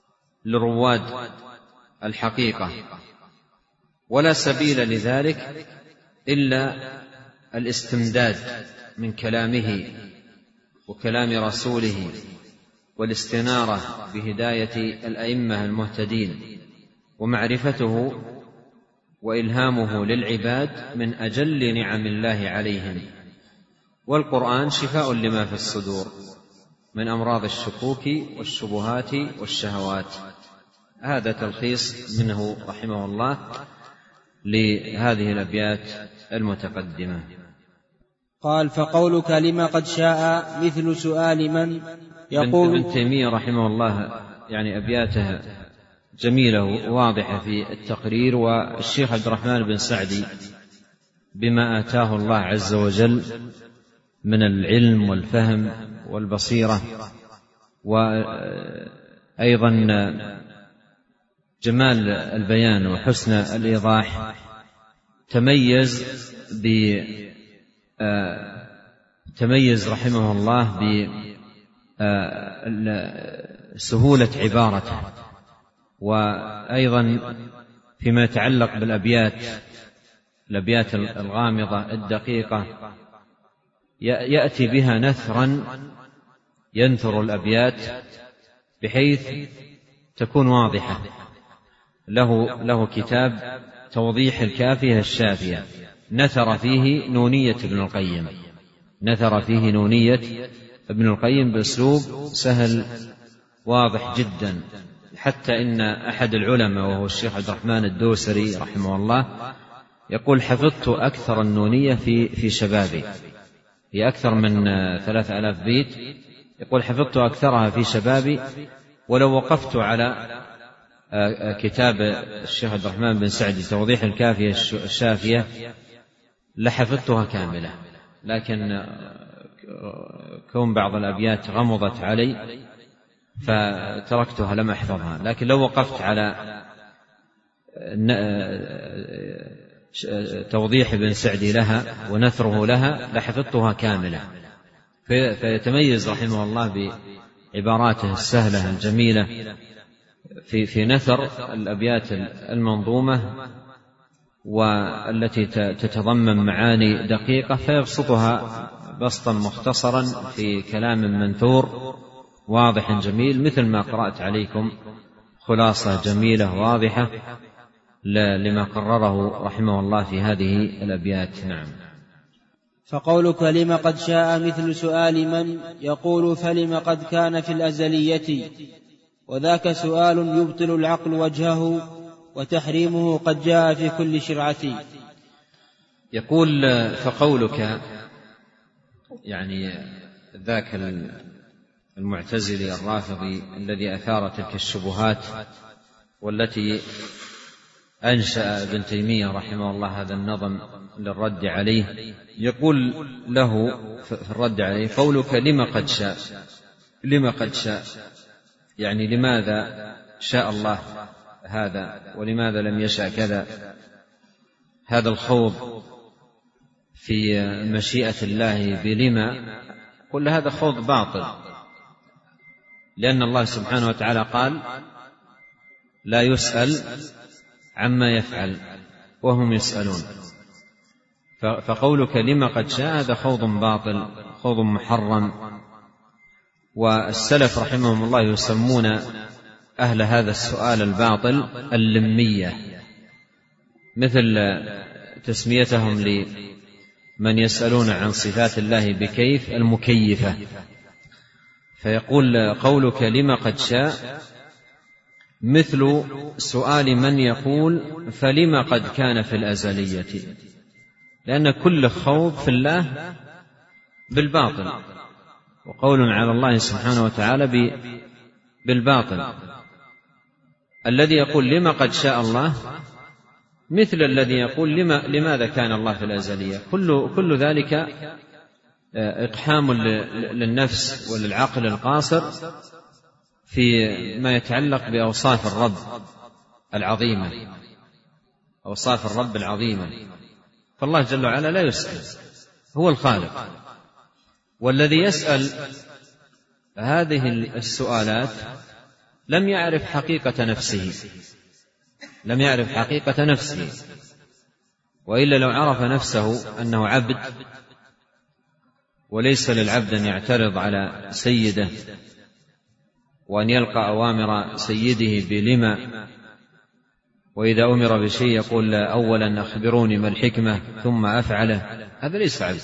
Speaker 1: لرواد الحقيقة، ولا سبيل لذلك إلا الاستمداد من كلامه وكلام رسوله والاستنارة بهداية الأئمة المهتدين ومعرفته وإلهامه للعباد من أجل نعم الله عليهم. والقرآن شفاء لما في الصدور من أمراض الشكوك والشبهات والشهوات. هذا تلخيص منه رحمه الله لهذه الأبيات المتقدمة.
Speaker 2: قال: فقولك لما قد شاء مثل سؤال من يقول.
Speaker 1: ابن تيمية رحمه الله يعني أبياته جميلة وواضحة في التقرير. والشيخ عبد الرحمن بن سعدي بما آتاه الله عز وجل من العلم والفهم والبصيرة، وأيضا جمال البيان وحسن الإيضاح، تميز رحمه الله بسهولة عبارته، وأيضا فيما يتعلق بالأبيات الغامضة الدقيقة يأتي بها نثرا ينثر الأبيات بحيث تكون واضحة. له كتاب توضيح الكافية الشافية، نثر فيه نونية ابن القيم بأسلوب سهل واضح جدا، حتى إن أحد العلماء وهو الشيخ عبد الرحمن الدوسري رحمه الله يقول: حفظت أكثر النونية في شبابي، هي أكثر من 3000 بيت، يقول: حفظت أكثرها في شبابي، ولو وقفت على كتاب الشيخ عبد الرحمن بن سعدي توضيح الكافية الشافية لحفظتها كاملة، لكن كون بعض الأبيات غمضت علي فتركتها لم أحفظها. لكن لو وقفت على توضيح ابن سعدي لها ونثره لها لحفظتها كاملة. فيتميز رحمه الله بعباراته السهلة الجميلة في نثر الأبيات المنظومة والتي تتضمن معاني دقيقة، فيبسطها بسطا مختصرا في كلام منثور واضح جميل، مثل ما قرأت عليكم خلاصة جميلة واضحة لما قرره رحمه الله في هذه الأبيات. نعم.
Speaker 2: فقولك لما قد شاء مثل سؤال من يقول فلم قد كان في الأزلية، وذاك سؤال يبطل العقل وجهه، وتحريمه قد جاء في كل شرعة.
Speaker 1: يقول: فقولك يعني ذاك المعتزلي الرافضي الذي أثار تلك الشبهات والتي أنشأ ابن تيمية رحمه الله هذا النظم للرد عليه، يقول له في الرد عليه: قولك لما قد شاء يعني لماذا شاء الله هذا ولماذا لم يشاء كذا؟ هذا الخوض في مشيئة الله بلما، قل هذا خوض باطل، لأن الله سبحانه وتعالى قال: لا يسأل عما يفعل وهم يسألون. فقولك لما قد شاء هذا خوض باطل، خوض محرم. والسلف رحمهم الله يسمون أهل هذا السؤال الباطل اللمية، مثل تسميتهم لمن يسألون عن صفات الله بكيف المكيفة. فيقول: قولك لما قد شاء مثل سؤال من يقول فلما قد كان في الأزلية، لأن كل خوض في الله بالباطل، وقول على الله سبحانه وتعالى بالباطل. الذي يقول لما قد شاء الله مثل الذي يقول لماذا كان الله في الأزلية. كل ذلك إقحام للنفس وللعقل القاصر في ما يتعلق بأوصاف الرب العظيمة، أوصاف الرب العظيمة. فالله جل وعلا لا يسأل، هو الخالق، والذي يسأل هذه السؤالات لم يعرف حقيقة نفسه، لم يعرف حقيقة نفسه، وإلا لو عرف نفسه أنه عبد، وليس للعبد أن يعترض على سيده وأن يلقى أوامر سيده بلما، وإذا أمر بشيء يقول أولا أخبروني ما الحكمة ثم أفعله، هذا ليس عبد.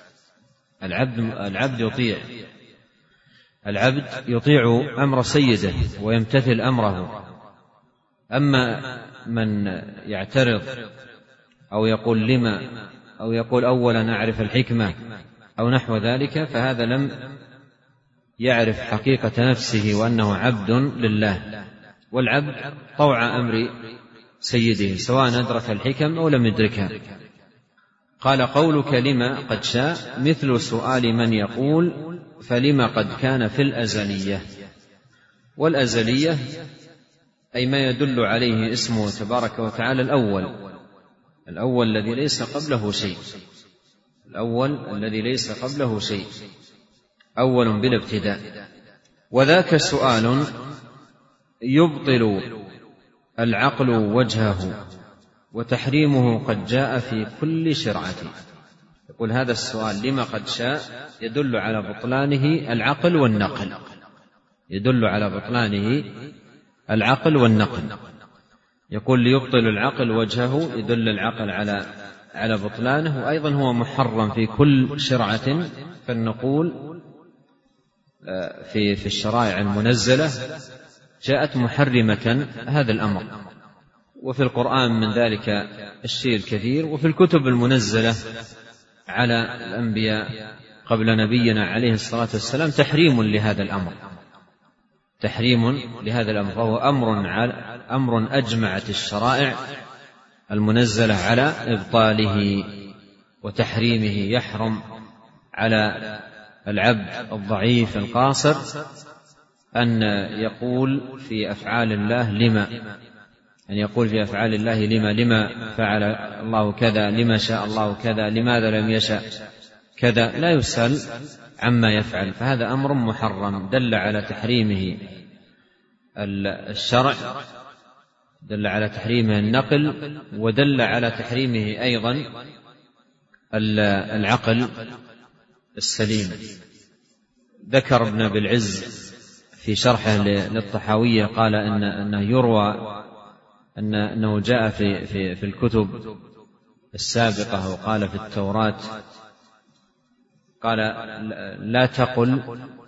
Speaker 1: العبد يطيع أمر سيده ويمتثل أمره. أما من يعترض أو يقول لما أو يقول أولا أعرف الحكمة أو نحو ذلك، فهذا لم يعرف حقيقة نفسه وأنه عبد لله. والعبد طوع أمر سيده سواء أدرك الحكم أو لم يدركها. قال قولك لما قد شاء مثل سؤال من يقول فلما قد كان في الأزلية. والأزلية أي ما يدل عليه اسمه تبارك وتعالى الأول الذي ليس قبله شيء، الأول الذي ليس قبله شيء، أول بلا ابتداء. وذاك سؤال يبطل العقل وجهه وتحريمه قد جاء في كل شرعة. يقول هذا السؤال لما قد شاء يدل على بطلانه العقل والنقل، يدل على بطلانه العقل والنقل. يقول ليبطل العقل وجهه، يدل العقل على بطلانه، وأيضا هو محرم في كل شرعة. فالنقول في الشرائع المنزلة جاءت محرمة هذا الأمر، وفي القرآن من ذلك الشيء الكثير، وفي الكتب المنزلة على الأنبياء قبل نبينا عليه الصلاة والسلام تحريم لهذا الأمر، تحريم لهذا الأمر، فهو أمر أجمعت الشرائع المنزلة على إبطاله وتحريمه. يحرم على العبد الضعيف القاصر أن يقول في أفعال الله لما، أن يقول في أفعال الله لما فعل الله كذا، لما شاء الله كذا، لماذا لم يشاء كذا، لا يسأل عما يفعل، فهذا أمر محرم دل على تحريمه الشرع، دل على تحريمه النقل، ودل على تحريمه أيضا العقل السليم. ذكر ابن أبي العز في شرحه للطحاوية قال أنه يروى أنه جاء في الكتب السابقة، وقال في التوراة، قال لا تقل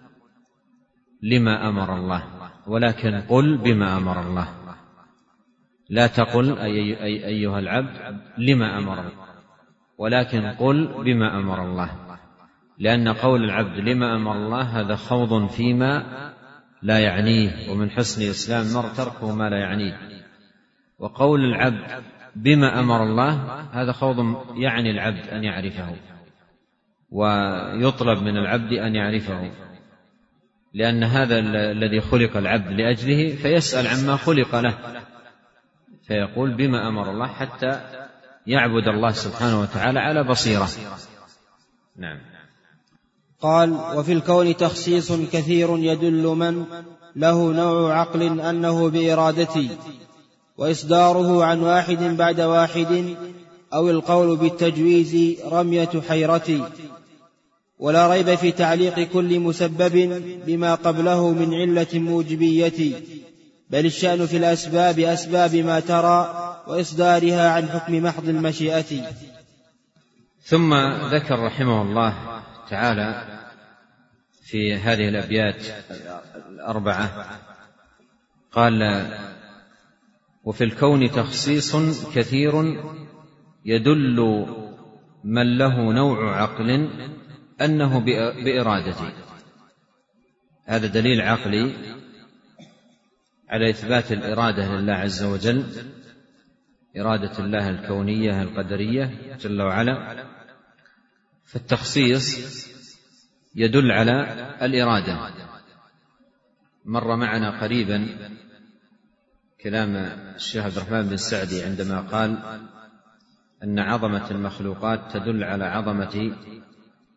Speaker 1: لما أمر الله ولكن قل بما أمر الله. لا تقل أي أيها العبد لما أمر الله، ولكن قل بما أمر الله، لأن قول العبد لما أمر الله هذا خوض فيما لا يعنيه، ومن حسن الإسلام المرء تركه ما لا يعنيه. وقول العبد بما أمر الله هذا خوض يعني العبد أن يعرفه، ويطلب من العبد أن يعرفه، لأن هذا الذي خلق العبد لأجله، فيسأل عما خلق له، فيقول بما أمر الله حتى يعبد الله سبحانه وتعالى على بصيرة. نعم.
Speaker 2: قال وفي الكون تخصيص كثير يدل من له نوع عقل أنه بإرادتي، وإصداره عن واحد بعد واحد، أو القول بالتجويز رمية حيرتي. ولا ريب في تعليق كل مسبب بما قبله من علة موجبية، بل الشأن في الأسباب أسباب ما ترى، وإصدارها عن حكم محض المشيئة.
Speaker 1: ثم ذكر رحمه الله تعالى في هذه الأبيات الأربعة قال وفي الكون تخصيص كثير يدل من له نوع عقل أنه بإرادته. هذا دليل عقلي على إثبات الإرادة لله عز وجل، إرادة الله الكونية القدرية جل وعلا. فالتخصيص يدل على الإرادة. مر معنا قريبا كلام الشيخ عبد الرحمن بن سعدي عندما قال أن عظمة المخلوقات تدل على عظمة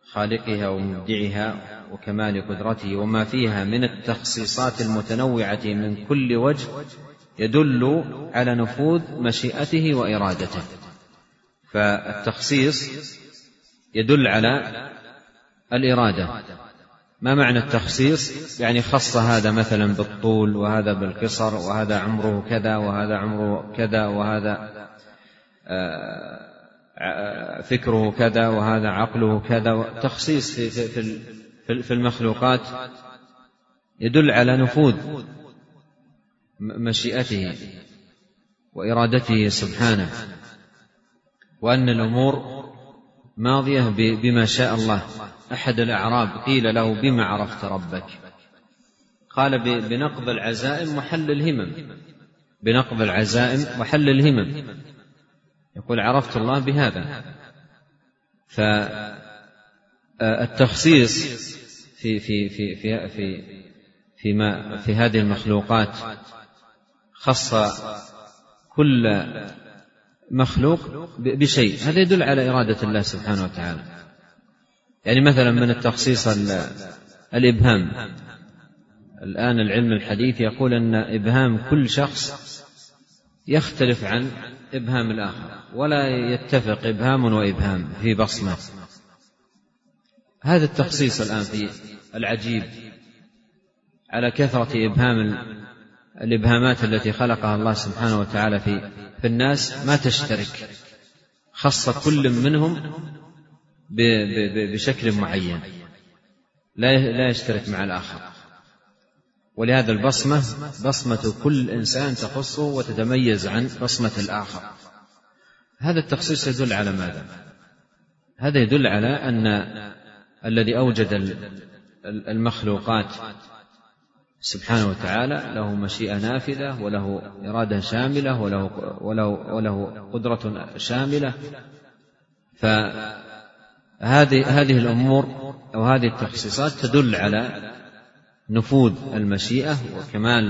Speaker 1: خالقها ومبدعها وكمال قدرته وما فيها من التخصيصات المتنوعة من كل وجه يدل على نفوذ مشيئته وإرادته. فالتخصيص يدل على الإرادة. ما معنى التخصيص؟ يعني خص هذا مثلا بالطول وهذا بالقصر، وهذا عمره كذا وهذا عمره كذا، وهذا فكره كذا وهذا عقله كذا. تخصيص في المخلوقات يدل على نفوذ مشيئته وإرادته سبحانه، وأن الأمور ماضية بما شاء الله. أحد الأعراب قيل له: بما عرفت ربك؟ قال: بنقض العزائم وحل الهمم. بنقض العزائم وحل الهمم. يقول: عرفت الله بهذا. فالتخصيص في هذه المخلوقات خص كل مخلوق بشيء، هذا يدل على إرادة الله سبحانه وتعالى. يعني مثلا من التخصيص الإبهام. الآن العلم الحديث يقول أن إبهام كل شخص يختلف عن إبهام الآخر، ولا يتفق إبهام وإبهام في بصمة. هذا التخصيص الآن في العجيب على كثرة الإبهامات التي خلقها الله سبحانه وتعالى في الناس ما تشترك، خص كل منهم بشكل معين لا يشترك مع الآخر. ولهذا بصمة كل إنسان تخصه وتتميز عن بصمة الآخر. هذا التخصيص يدل على ماذا؟ هذا يدل على أن الذي أوجد المخلوقات سبحانه وتعالى له مشيئة نافذة، وله إرادة شاملة، وله قدرة شاملة. فهذه الأمور أو هذه التخصيصات تدل على نفوذ المشيئة وكمال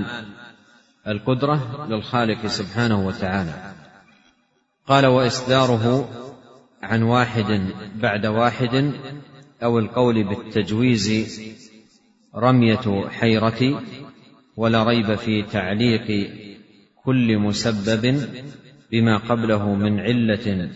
Speaker 1: القدرة للخالق سبحانه وتعالى. قال: وإصداره عن واحد بعد واحد، أو القول بالتجويز رمية حيرة، ولا ريب في تعليق كل مسبب بما قبله من علة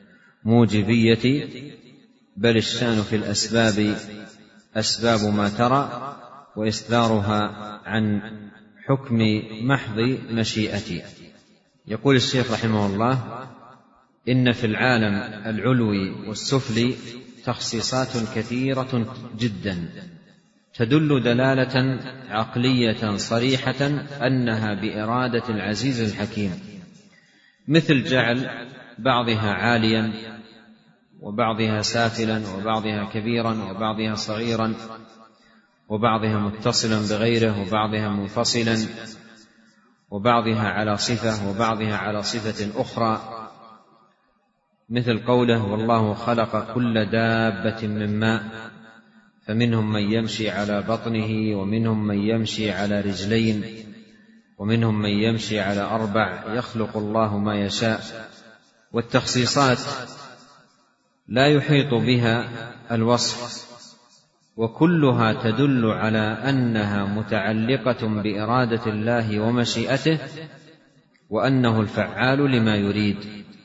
Speaker 1: موجبية، بل الشان في الأسباب أسباب ما ترى، وإصدارها عن حكم محض مشيئتي. يقول الشيخ رحمه الله: إن في العالم العلوي والسفلي تخصيصات كثيرة جدا تدل دلالة عقلية صريحة أنها بإرادة العزيز الحكيم، مثل جعل بعضها عاليا وبعضها سافلا وبعضها كبيرا وبعضها صغيرا وبعضها متصلا بغيره وبعضها منفصلا وبعضها على صفة وبعضها على صفة أخرى، مثل قوله: والله خلق كل دابة من ماء، فمنهم من يمشي على بطنه، ومنهم من يمشي على رجلين، ومنهم من يمشي على 4، يخلق الله ما يشاء. والتخصيصات لا يحيط بها الوصف، وكلها تدل على أنها متعلقة بإرادة الله ومشيئته، وأنه الفعال لما يريد.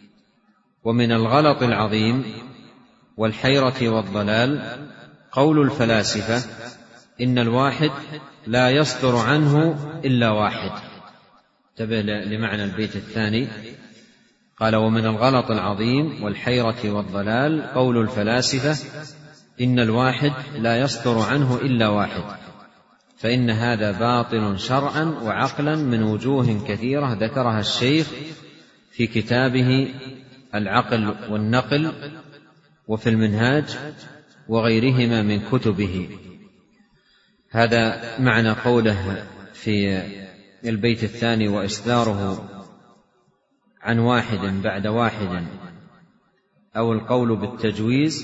Speaker 1: ومن الغلط العظيم والحيرة والضلال قول الفلاسفة: إن الواحد لا يصدر عنه إلا واحد. انتبه لمعنى البيت الثاني. قال: ومن الغلط العظيم والحيرة والضلال قول الفلاسفة: إن الواحد لا يصدر عنه إلا واحد، فإن هذا باطل شرعا وعقلا من وجوه كثيرة ذكرها الشيخ في كتابه العقل والنقل، وفي المنهاج وغيرهما من كتبه. هذا معنى قوله في البيت الثاني: وإصداره عن واحد بعد واحد، أو القول بالتجويز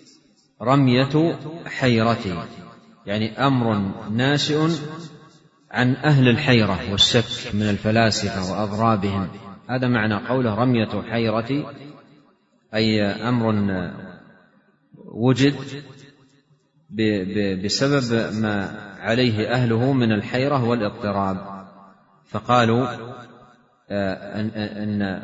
Speaker 1: رمية حيرة، يعني أمر ناشئ عن أهل الحيرة والشك من الفلاسفة وأضرابهم. هذا معنى قوله رمية حيرة، أي أمر وجد بسبب ما عليه أهله من الحيرة والاضطراب، فقالوا أن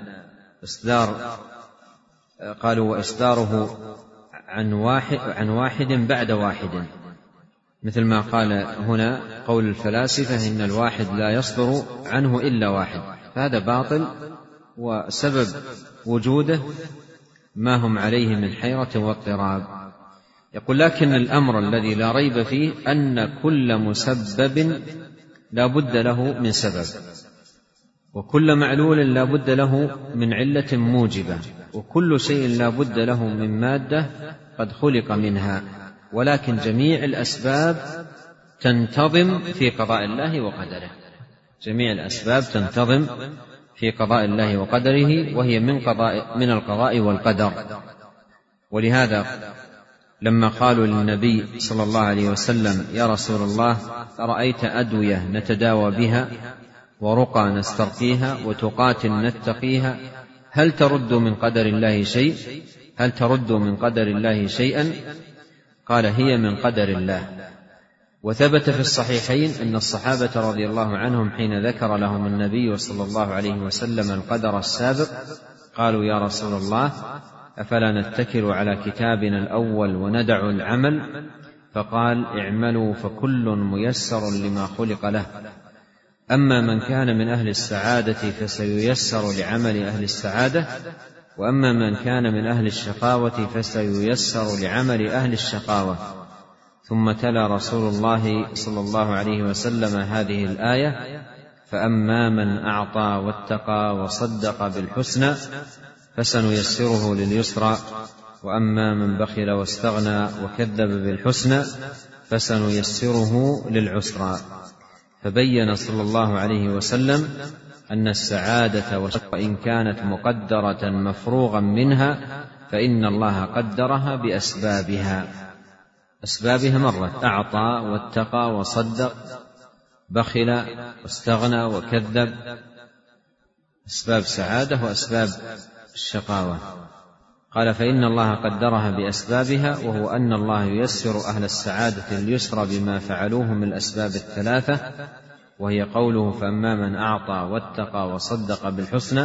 Speaker 1: وإصداره عن واحد بعد واحد، مثل ما قال هنا قول الفلاسفة إن الواحد لا يصدر عنه إلا واحد، فهذا باطل، وسبب وجوده ما هم عليه من حيرة واضطراب. يقول لكن الأمر الذي لا ريب فيه أن كل مسبب لا بد له من سبب، وكل معلول لا بد له من علة موجبة، وكل شيء لا بد له من مادة قد خلق منها، ولكن جميع الأسباب تنتظم في قضاء الله وقدره، جميع الأسباب تنتظم في قضاء الله وقدره، وهي من القضاء والقدر. ولهذا لما قالوا للنبي صلى الله عليه وسلم يا رسول الله أرأيت أدوية نتداوى بها ورقى نسترقيها وتقات نتقيها، هل ترد من قدر الله شيئا؟ قال هي من قدر الله. وثبت في الصحيحين أن الصحابة رضي الله عنهم حين ذكر لهم النبي صلى الله عليه وسلم القدر السابق قالوا يا رسول الله أفلا نتكل على كتابنا الأول وندع العمل؟ فقال اعملوا فكل ميسر لما خلق له، أما من كان من أهل السعادة فسييسر لعمل أهل السعادة، وأما من كان من أهل الشقاوة فسييسر لعمل أهل الشقاوة. ثم تلا رسول الله صلى الله عليه وسلم هذه الآية فأما من أعطى واتقى وصدق بالحسنى فسنيسره لليسرى، وأما من بخل واستغنى وكذب بالحسنى فسنيسره للعسرى. فبين صلى الله عليه وسلم أن السعادة وإن كانت مقدرة مفروغا منها فإن الله قدرها بأسبابها، أسبابها مرة أعطى واتقى وصدق، بخل واستغنى وكذب، أسباب سعادة وأسباب الشقاوة. قال فإن الله قدرها بأسبابها، وهو أن الله ييسر أهل السعادة اليسر بما فعلوه من الأسباب الثلاثة، وهي قوله فأما من أعطى واتقى وصدق بالحسنى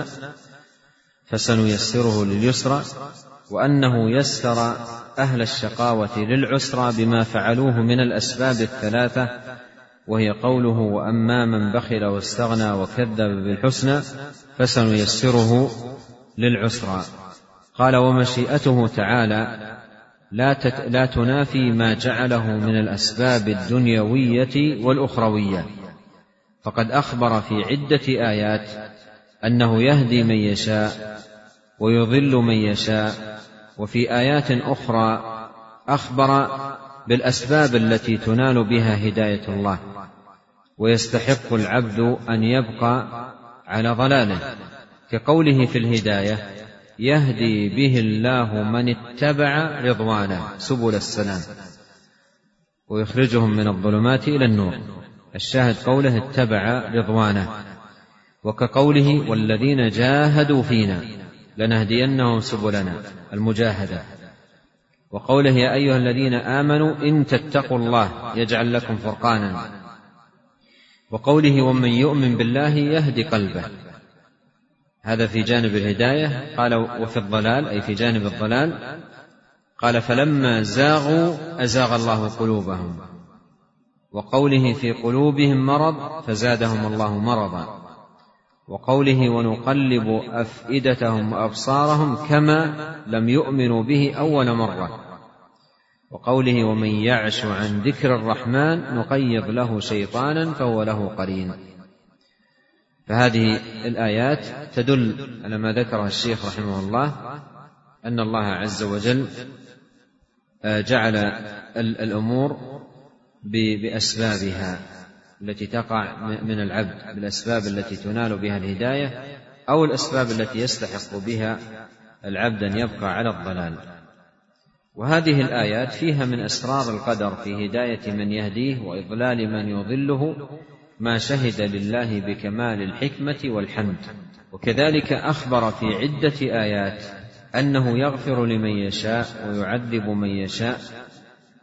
Speaker 1: فسنيسره لليسرى، وأنه يسر أهل الشقاوة للعسرى بما فعلوه من الأسباب الثلاثة، وهي قوله وأما من بخل واستغنى وكذب بالحسنى فسنيسره للعسرى. قال ومشيئته تعالى لا تنافي ما جعله من الأسباب الدنيوية والأخروية، فقد أخبر في عدة آيات أنه يهدي من يشاء ويضل من يشاء، وفي آيات أخرى أخبر بالأسباب التي تنال بها هداية الله، ويستحق العبد أن يبقى على ضلاله، كقوله في الهداية يهدي به الله من اتبع رضوانه سبل السلام ويخرجهم من الظلمات إلى النور. الشاهد قوله اتبع رضوانه، وكقوله والذين جاهدوا فينا لنهدينهم سبلنا المجاهدة، وقوله يا أيها الذين آمنوا إن تتقوا الله يجعل لكم فرقانا، وقوله ومن يؤمن بالله يهدي قلبه. هذا في جانب الهداية. قال وفي الضلال أي في جانب الضلال قال فلما زاغوا أزاغ الله قلوبهم، وقوله في قلوبهم مرض فزادهم الله مرضا، وقوله ونقلب أفئدتهم وأبصارهم كما لم يؤمنوا به أول مرة، وقوله ومن يعش عن ذكر الرحمن نقيض له شيطانا فهو له قرين. فهذه الآيات تدل على ما ذكره الشيخ رحمه الله أن الله عز وجل جعل الأمور بأسبابها التي تقع من العبد، بالأسباب التي تنال بها الهداية أو الأسباب التي يستحق بها العبد أن يبقى على الضلال. وهذه الآيات فيها من أسرار القدر في هداية من يهديه وإضلال من يضله ما شهد لله بكمال الحكمة والحمد. وكذلك أخبر في عدة آيات أنه يغفر لمن يشاء ويعذب من يشاء،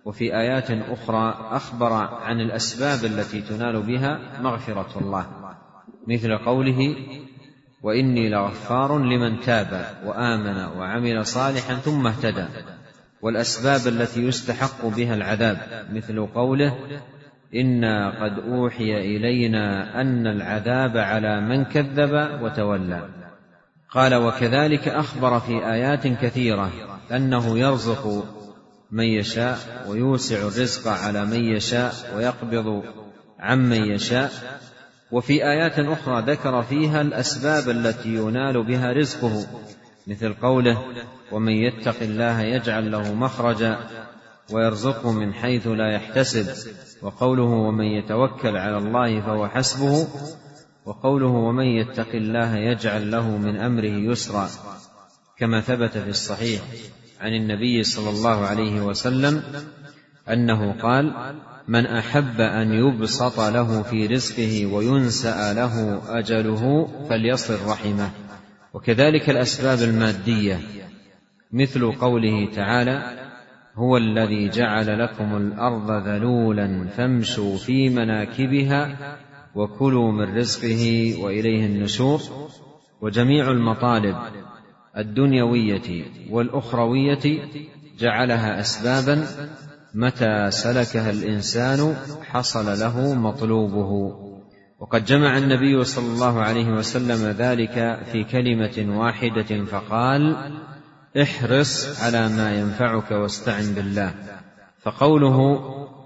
Speaker 1: وفي آيات أخرى أخبر عن الأسباب التي تنال بها مغفرة الله، مثل قوله: وإني لغفار لمن تاب وآمن وعمل صالحا ثم اهتدى. والأسباب التي يستحق بها العذاب، مثل قوله: إنا قد أوحي إلينا أن العذاب على من كذب وتولى. قال: وكذلك أخبر في آيات كثيرة أنه يرزق من يشاء ويوسع الرزق على من يشاء ويقبض عمن يشاء. وفي آيات أخرى ذكر فيها الأسباب التي ينال بها رزقه، مثل قوله: ومن يتق الله يجعل له مخرجا ويرزقه من حيث لا يحتسب. وقوله: ومن يتوكل على الله فهو حسبه. وقوله: ومن يتق الله يجعل له من أمره يسرا، كما ثبت في الصحيح عن النبي صلى الله عليه وسلم أنه قال: من أحب أن يبسط له في رزقه وينسأ له أجله فليصل رحمه. وكذلك الأسباب المادية، مثل قوله تعالى: هو الذي جعل لكم الأرض ذلولا فامشوا في مناكبها وكلوا من رزقه وإليه النشور. وجميع المطالب الدنيوية والأخروية جعلها أسبابا متى سلكها الإنسان حصل له مطلوبه. وقد جمع النبي صلى الله عليه وسلم ذلك في كلمة واحدة فقال: احرص على ما ينفعك واستعن بالله. فقوله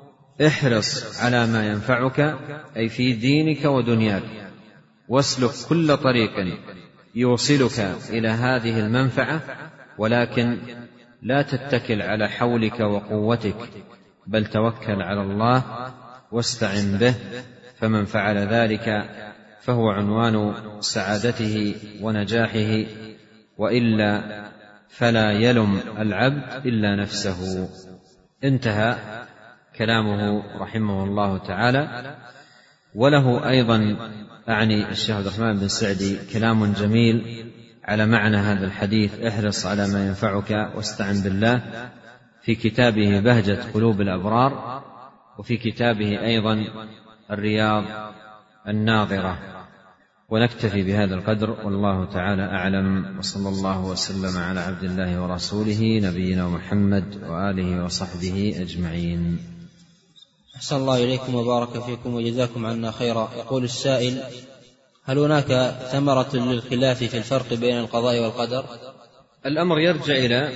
Speaker 1: احرص على ما ينفعك أي في دينك ودنياك، واسلك كل طريق يوصلك إلى هذه المنفعة، ولكن لا تتكل على حولك وقوتك، بل توكل على الله واستعن به. فمن فعل ذلك فهو عنوان سعادته ونجاحه، وإلا فلا يلم العبد إلا نفسه. انتهى كلامه رحمه الله تعالى. وله أيضا أعني الشيخ عبد الرحمن بن سعدي كلام جميل على معنى هذا الحديث: احرص على ما ينفعك واستعن بالله، في كتابه بهجة قلوب الأبرار، وفي كتابه أيضا الرياض الناظرة. ونكتفي بهذا القدر، والله تعالى أعلم، وصلى الله وسلم على عبد الله ورسوله نبينا محمد وآله وصحبه أجمعين.
Speaker 2: أحسن الله إليكم وبارك فيكم وجزاكم عنا خيرا. يقول السائل: هل هناك ثمرة للخلاف في الفرق بين القضاء والقدر؟
Speaker 1: الأمر يرجع إلى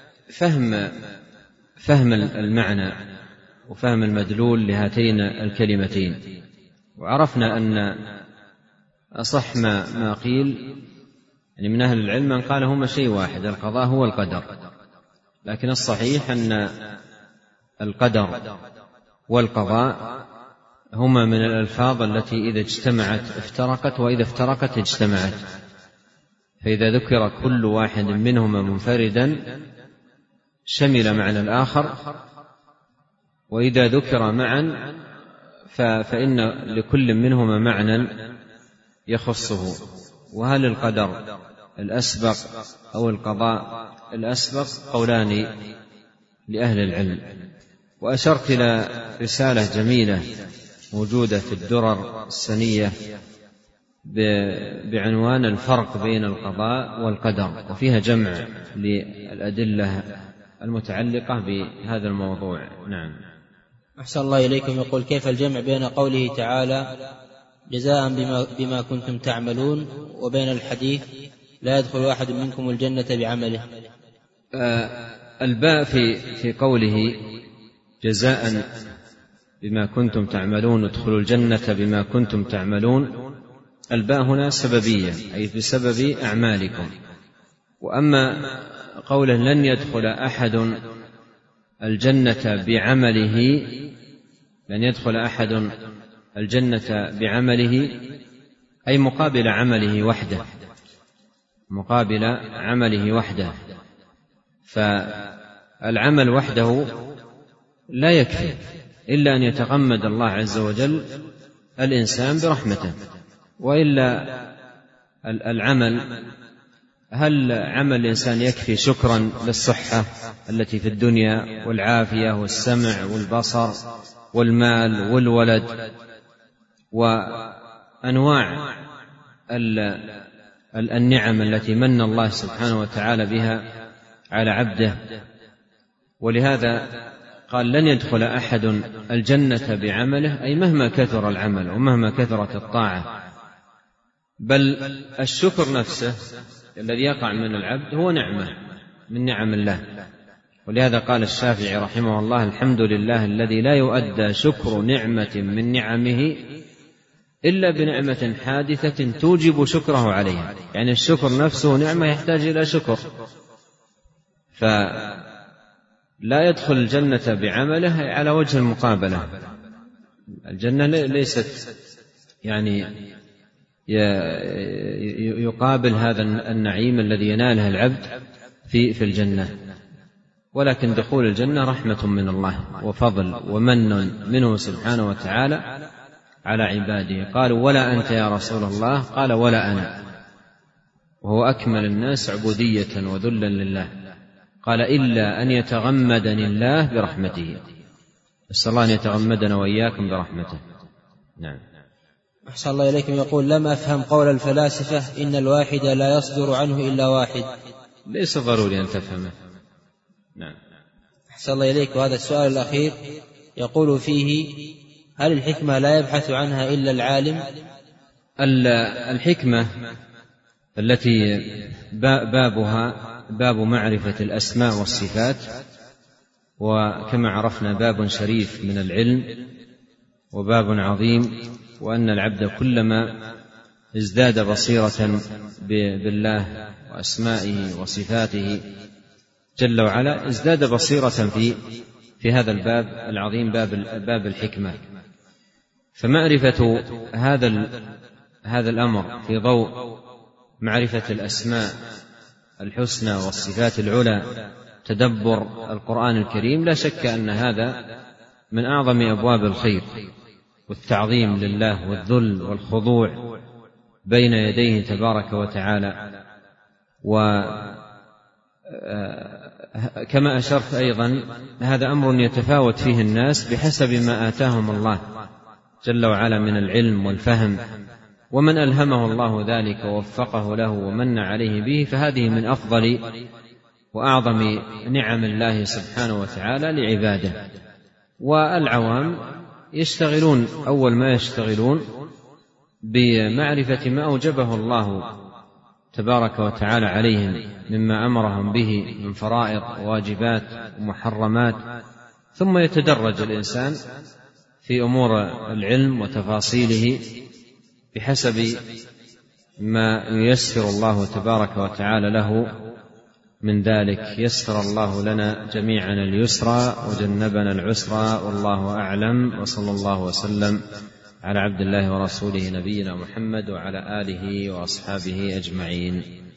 Speaker 1: فهم المعنى وفهم المدلول لهاتين الكلمتين. وعرفنا أن أصح ما قيل يعني من أهل العلم من قال هما شيء واحد، القضاء هو القدر، لكن الصحيح أن القدر والقضاء هما من الألفاظ التي إذا اجتمعت افترقت، وإذا افترقت اجتمعت. فإذا ذكر كل واحد منهما منفردا شمل معنى الآخر، وإذا ذكر معا فإن لكل منهما معنى يخصه. وهل القدر الأسبق أو القضاء الأسبق؟ قولان لأهل العلم. وأشرت إلى رسالة جميلة موجودة في الدرر السنية بعنوان الفرق بين القضاء والقدر، وفيها جمع للأدلة المتعلقة بهذا الموضوع. نعم.
Speaker 2: أحسن الله إليكم. يقول: كيف الجمع بين قوله تعالى جزاء بما كنتم تعملون وبين الحديث لا يدخل أحد منكم الجنة بعمله؟
Speaker 1: الباء في قوله جزاء بما كنتم تعملون ادخلوا الجنة بما كنتم تعملون، الباء هنا سببية، أي بسبب أعمالكم. وأما قوله لن يدخل أحد الجنة بعمله، لن يدخل أحد الجنة بعمله أي مقابل عمله وحده، مقابل عمله وحده. فالعمل وحده لا يكفي إلا أن يتغمد الله عز وجل الإنسان برحمته، وإلا العمل هل عمل الإنسان يكفي شكرا للصحة التي في الدنيا والعافية والسمع والبصر والمال والولد وأنواع النعم التي من الله سبحانه وتعالى بها على عبده؟ ولهذا قال لن يدخل أحد الجنة بعمله، أي مهما كثر العمل ومهما كثرت الطاعة، بل الشكر نفسه الذي يقع من العبد هو نعمة من نعم الله. ولهذا قال الشافعي رحمه الله: الحمد لله الذي لا يؤدى شكر نعمة من نعمه إلا بنعمة حادثة توجب شكره عليها. يعني الشكر نفسه نعمة يحتاج إلى شكر، فلا يدخل الجنة بعمله على وجه المقابلة. الجنة ليست يعني يقابل هذا النعيم الذي يناله العبد في الجنة، ولكن دخول الجنة رحمة من الله وفضل ومن منه سبحانه وتعالى على عباده. قالوا: ولا أنت يا رسول الله؟ قال: ولا أنا، وهو أكمل الناس عبودية وذلا لله. قال: إلا أن يتغمدني الله برحمته. أسأل الله أن يتغمدنا وإياكم برحمته. نعم.
Speaker 2: أحسن الله إليكم. يقول: لم أفهم قول الفلاسفة إن الواحد لا يصدر عنه إلا واحد.
Speaker 1: ليس ضروري أن تفهمه. نعم.
Speaker 2: أحسن الله إليك. وهذا السؤال الأخير يقول فيه: هل الحكمة لا يبحث عنها إلا العالم؟
Speaker 1: الحكمة التي بابها باب معرفة الأسماء والصفات، وكما عرفنا باب شريف من العلم وباب عظيم، وأن العبد كلما ازداد بصيرة بالله وأسمائه وصفاته جل وعلا ازداد بصيرة في هذا الباب العظيم، باب الحكمة. فمعرفة هذا الأمر في ضوء معرفة الأسماء الحسنى والصفات العلى، تدبر القرآن الكريم، لا شك أن هذا من أعظم أبواب الخير والتعظيم لله والذل والخضوع بين يديه تبارك وتعالى. وكما أشرت أيضا هذا أمر يتفاوت فيه الناس بحسب ما آتاهم الله جل وعلا من العلم والفهم، ومن ألهمه الله ذلك ووفقه له ومن عليه به، فهذه من أفضل وأعظم نعم الله سبحانه وتعالى لعباده. والعوام يشتغلون أول ما يشتغلون بمعرفة ما أوجبه الله تبارك وتعالى عليهم مما أمرهم به من فرائض وواجبات ومحرمات، ثم يتدرج الإنسان في أمور العلم وتفاصيله بحسب ما ييسر الله تبارك وتعالى له من ذلك. يسر الله لنا جميعا اليسرى وجنبنا العسرى، والله أعلم. وصلى الله وسلم على عبد الله ورسوله نبينا محمد وعلى آله وأصحابه أجمعين.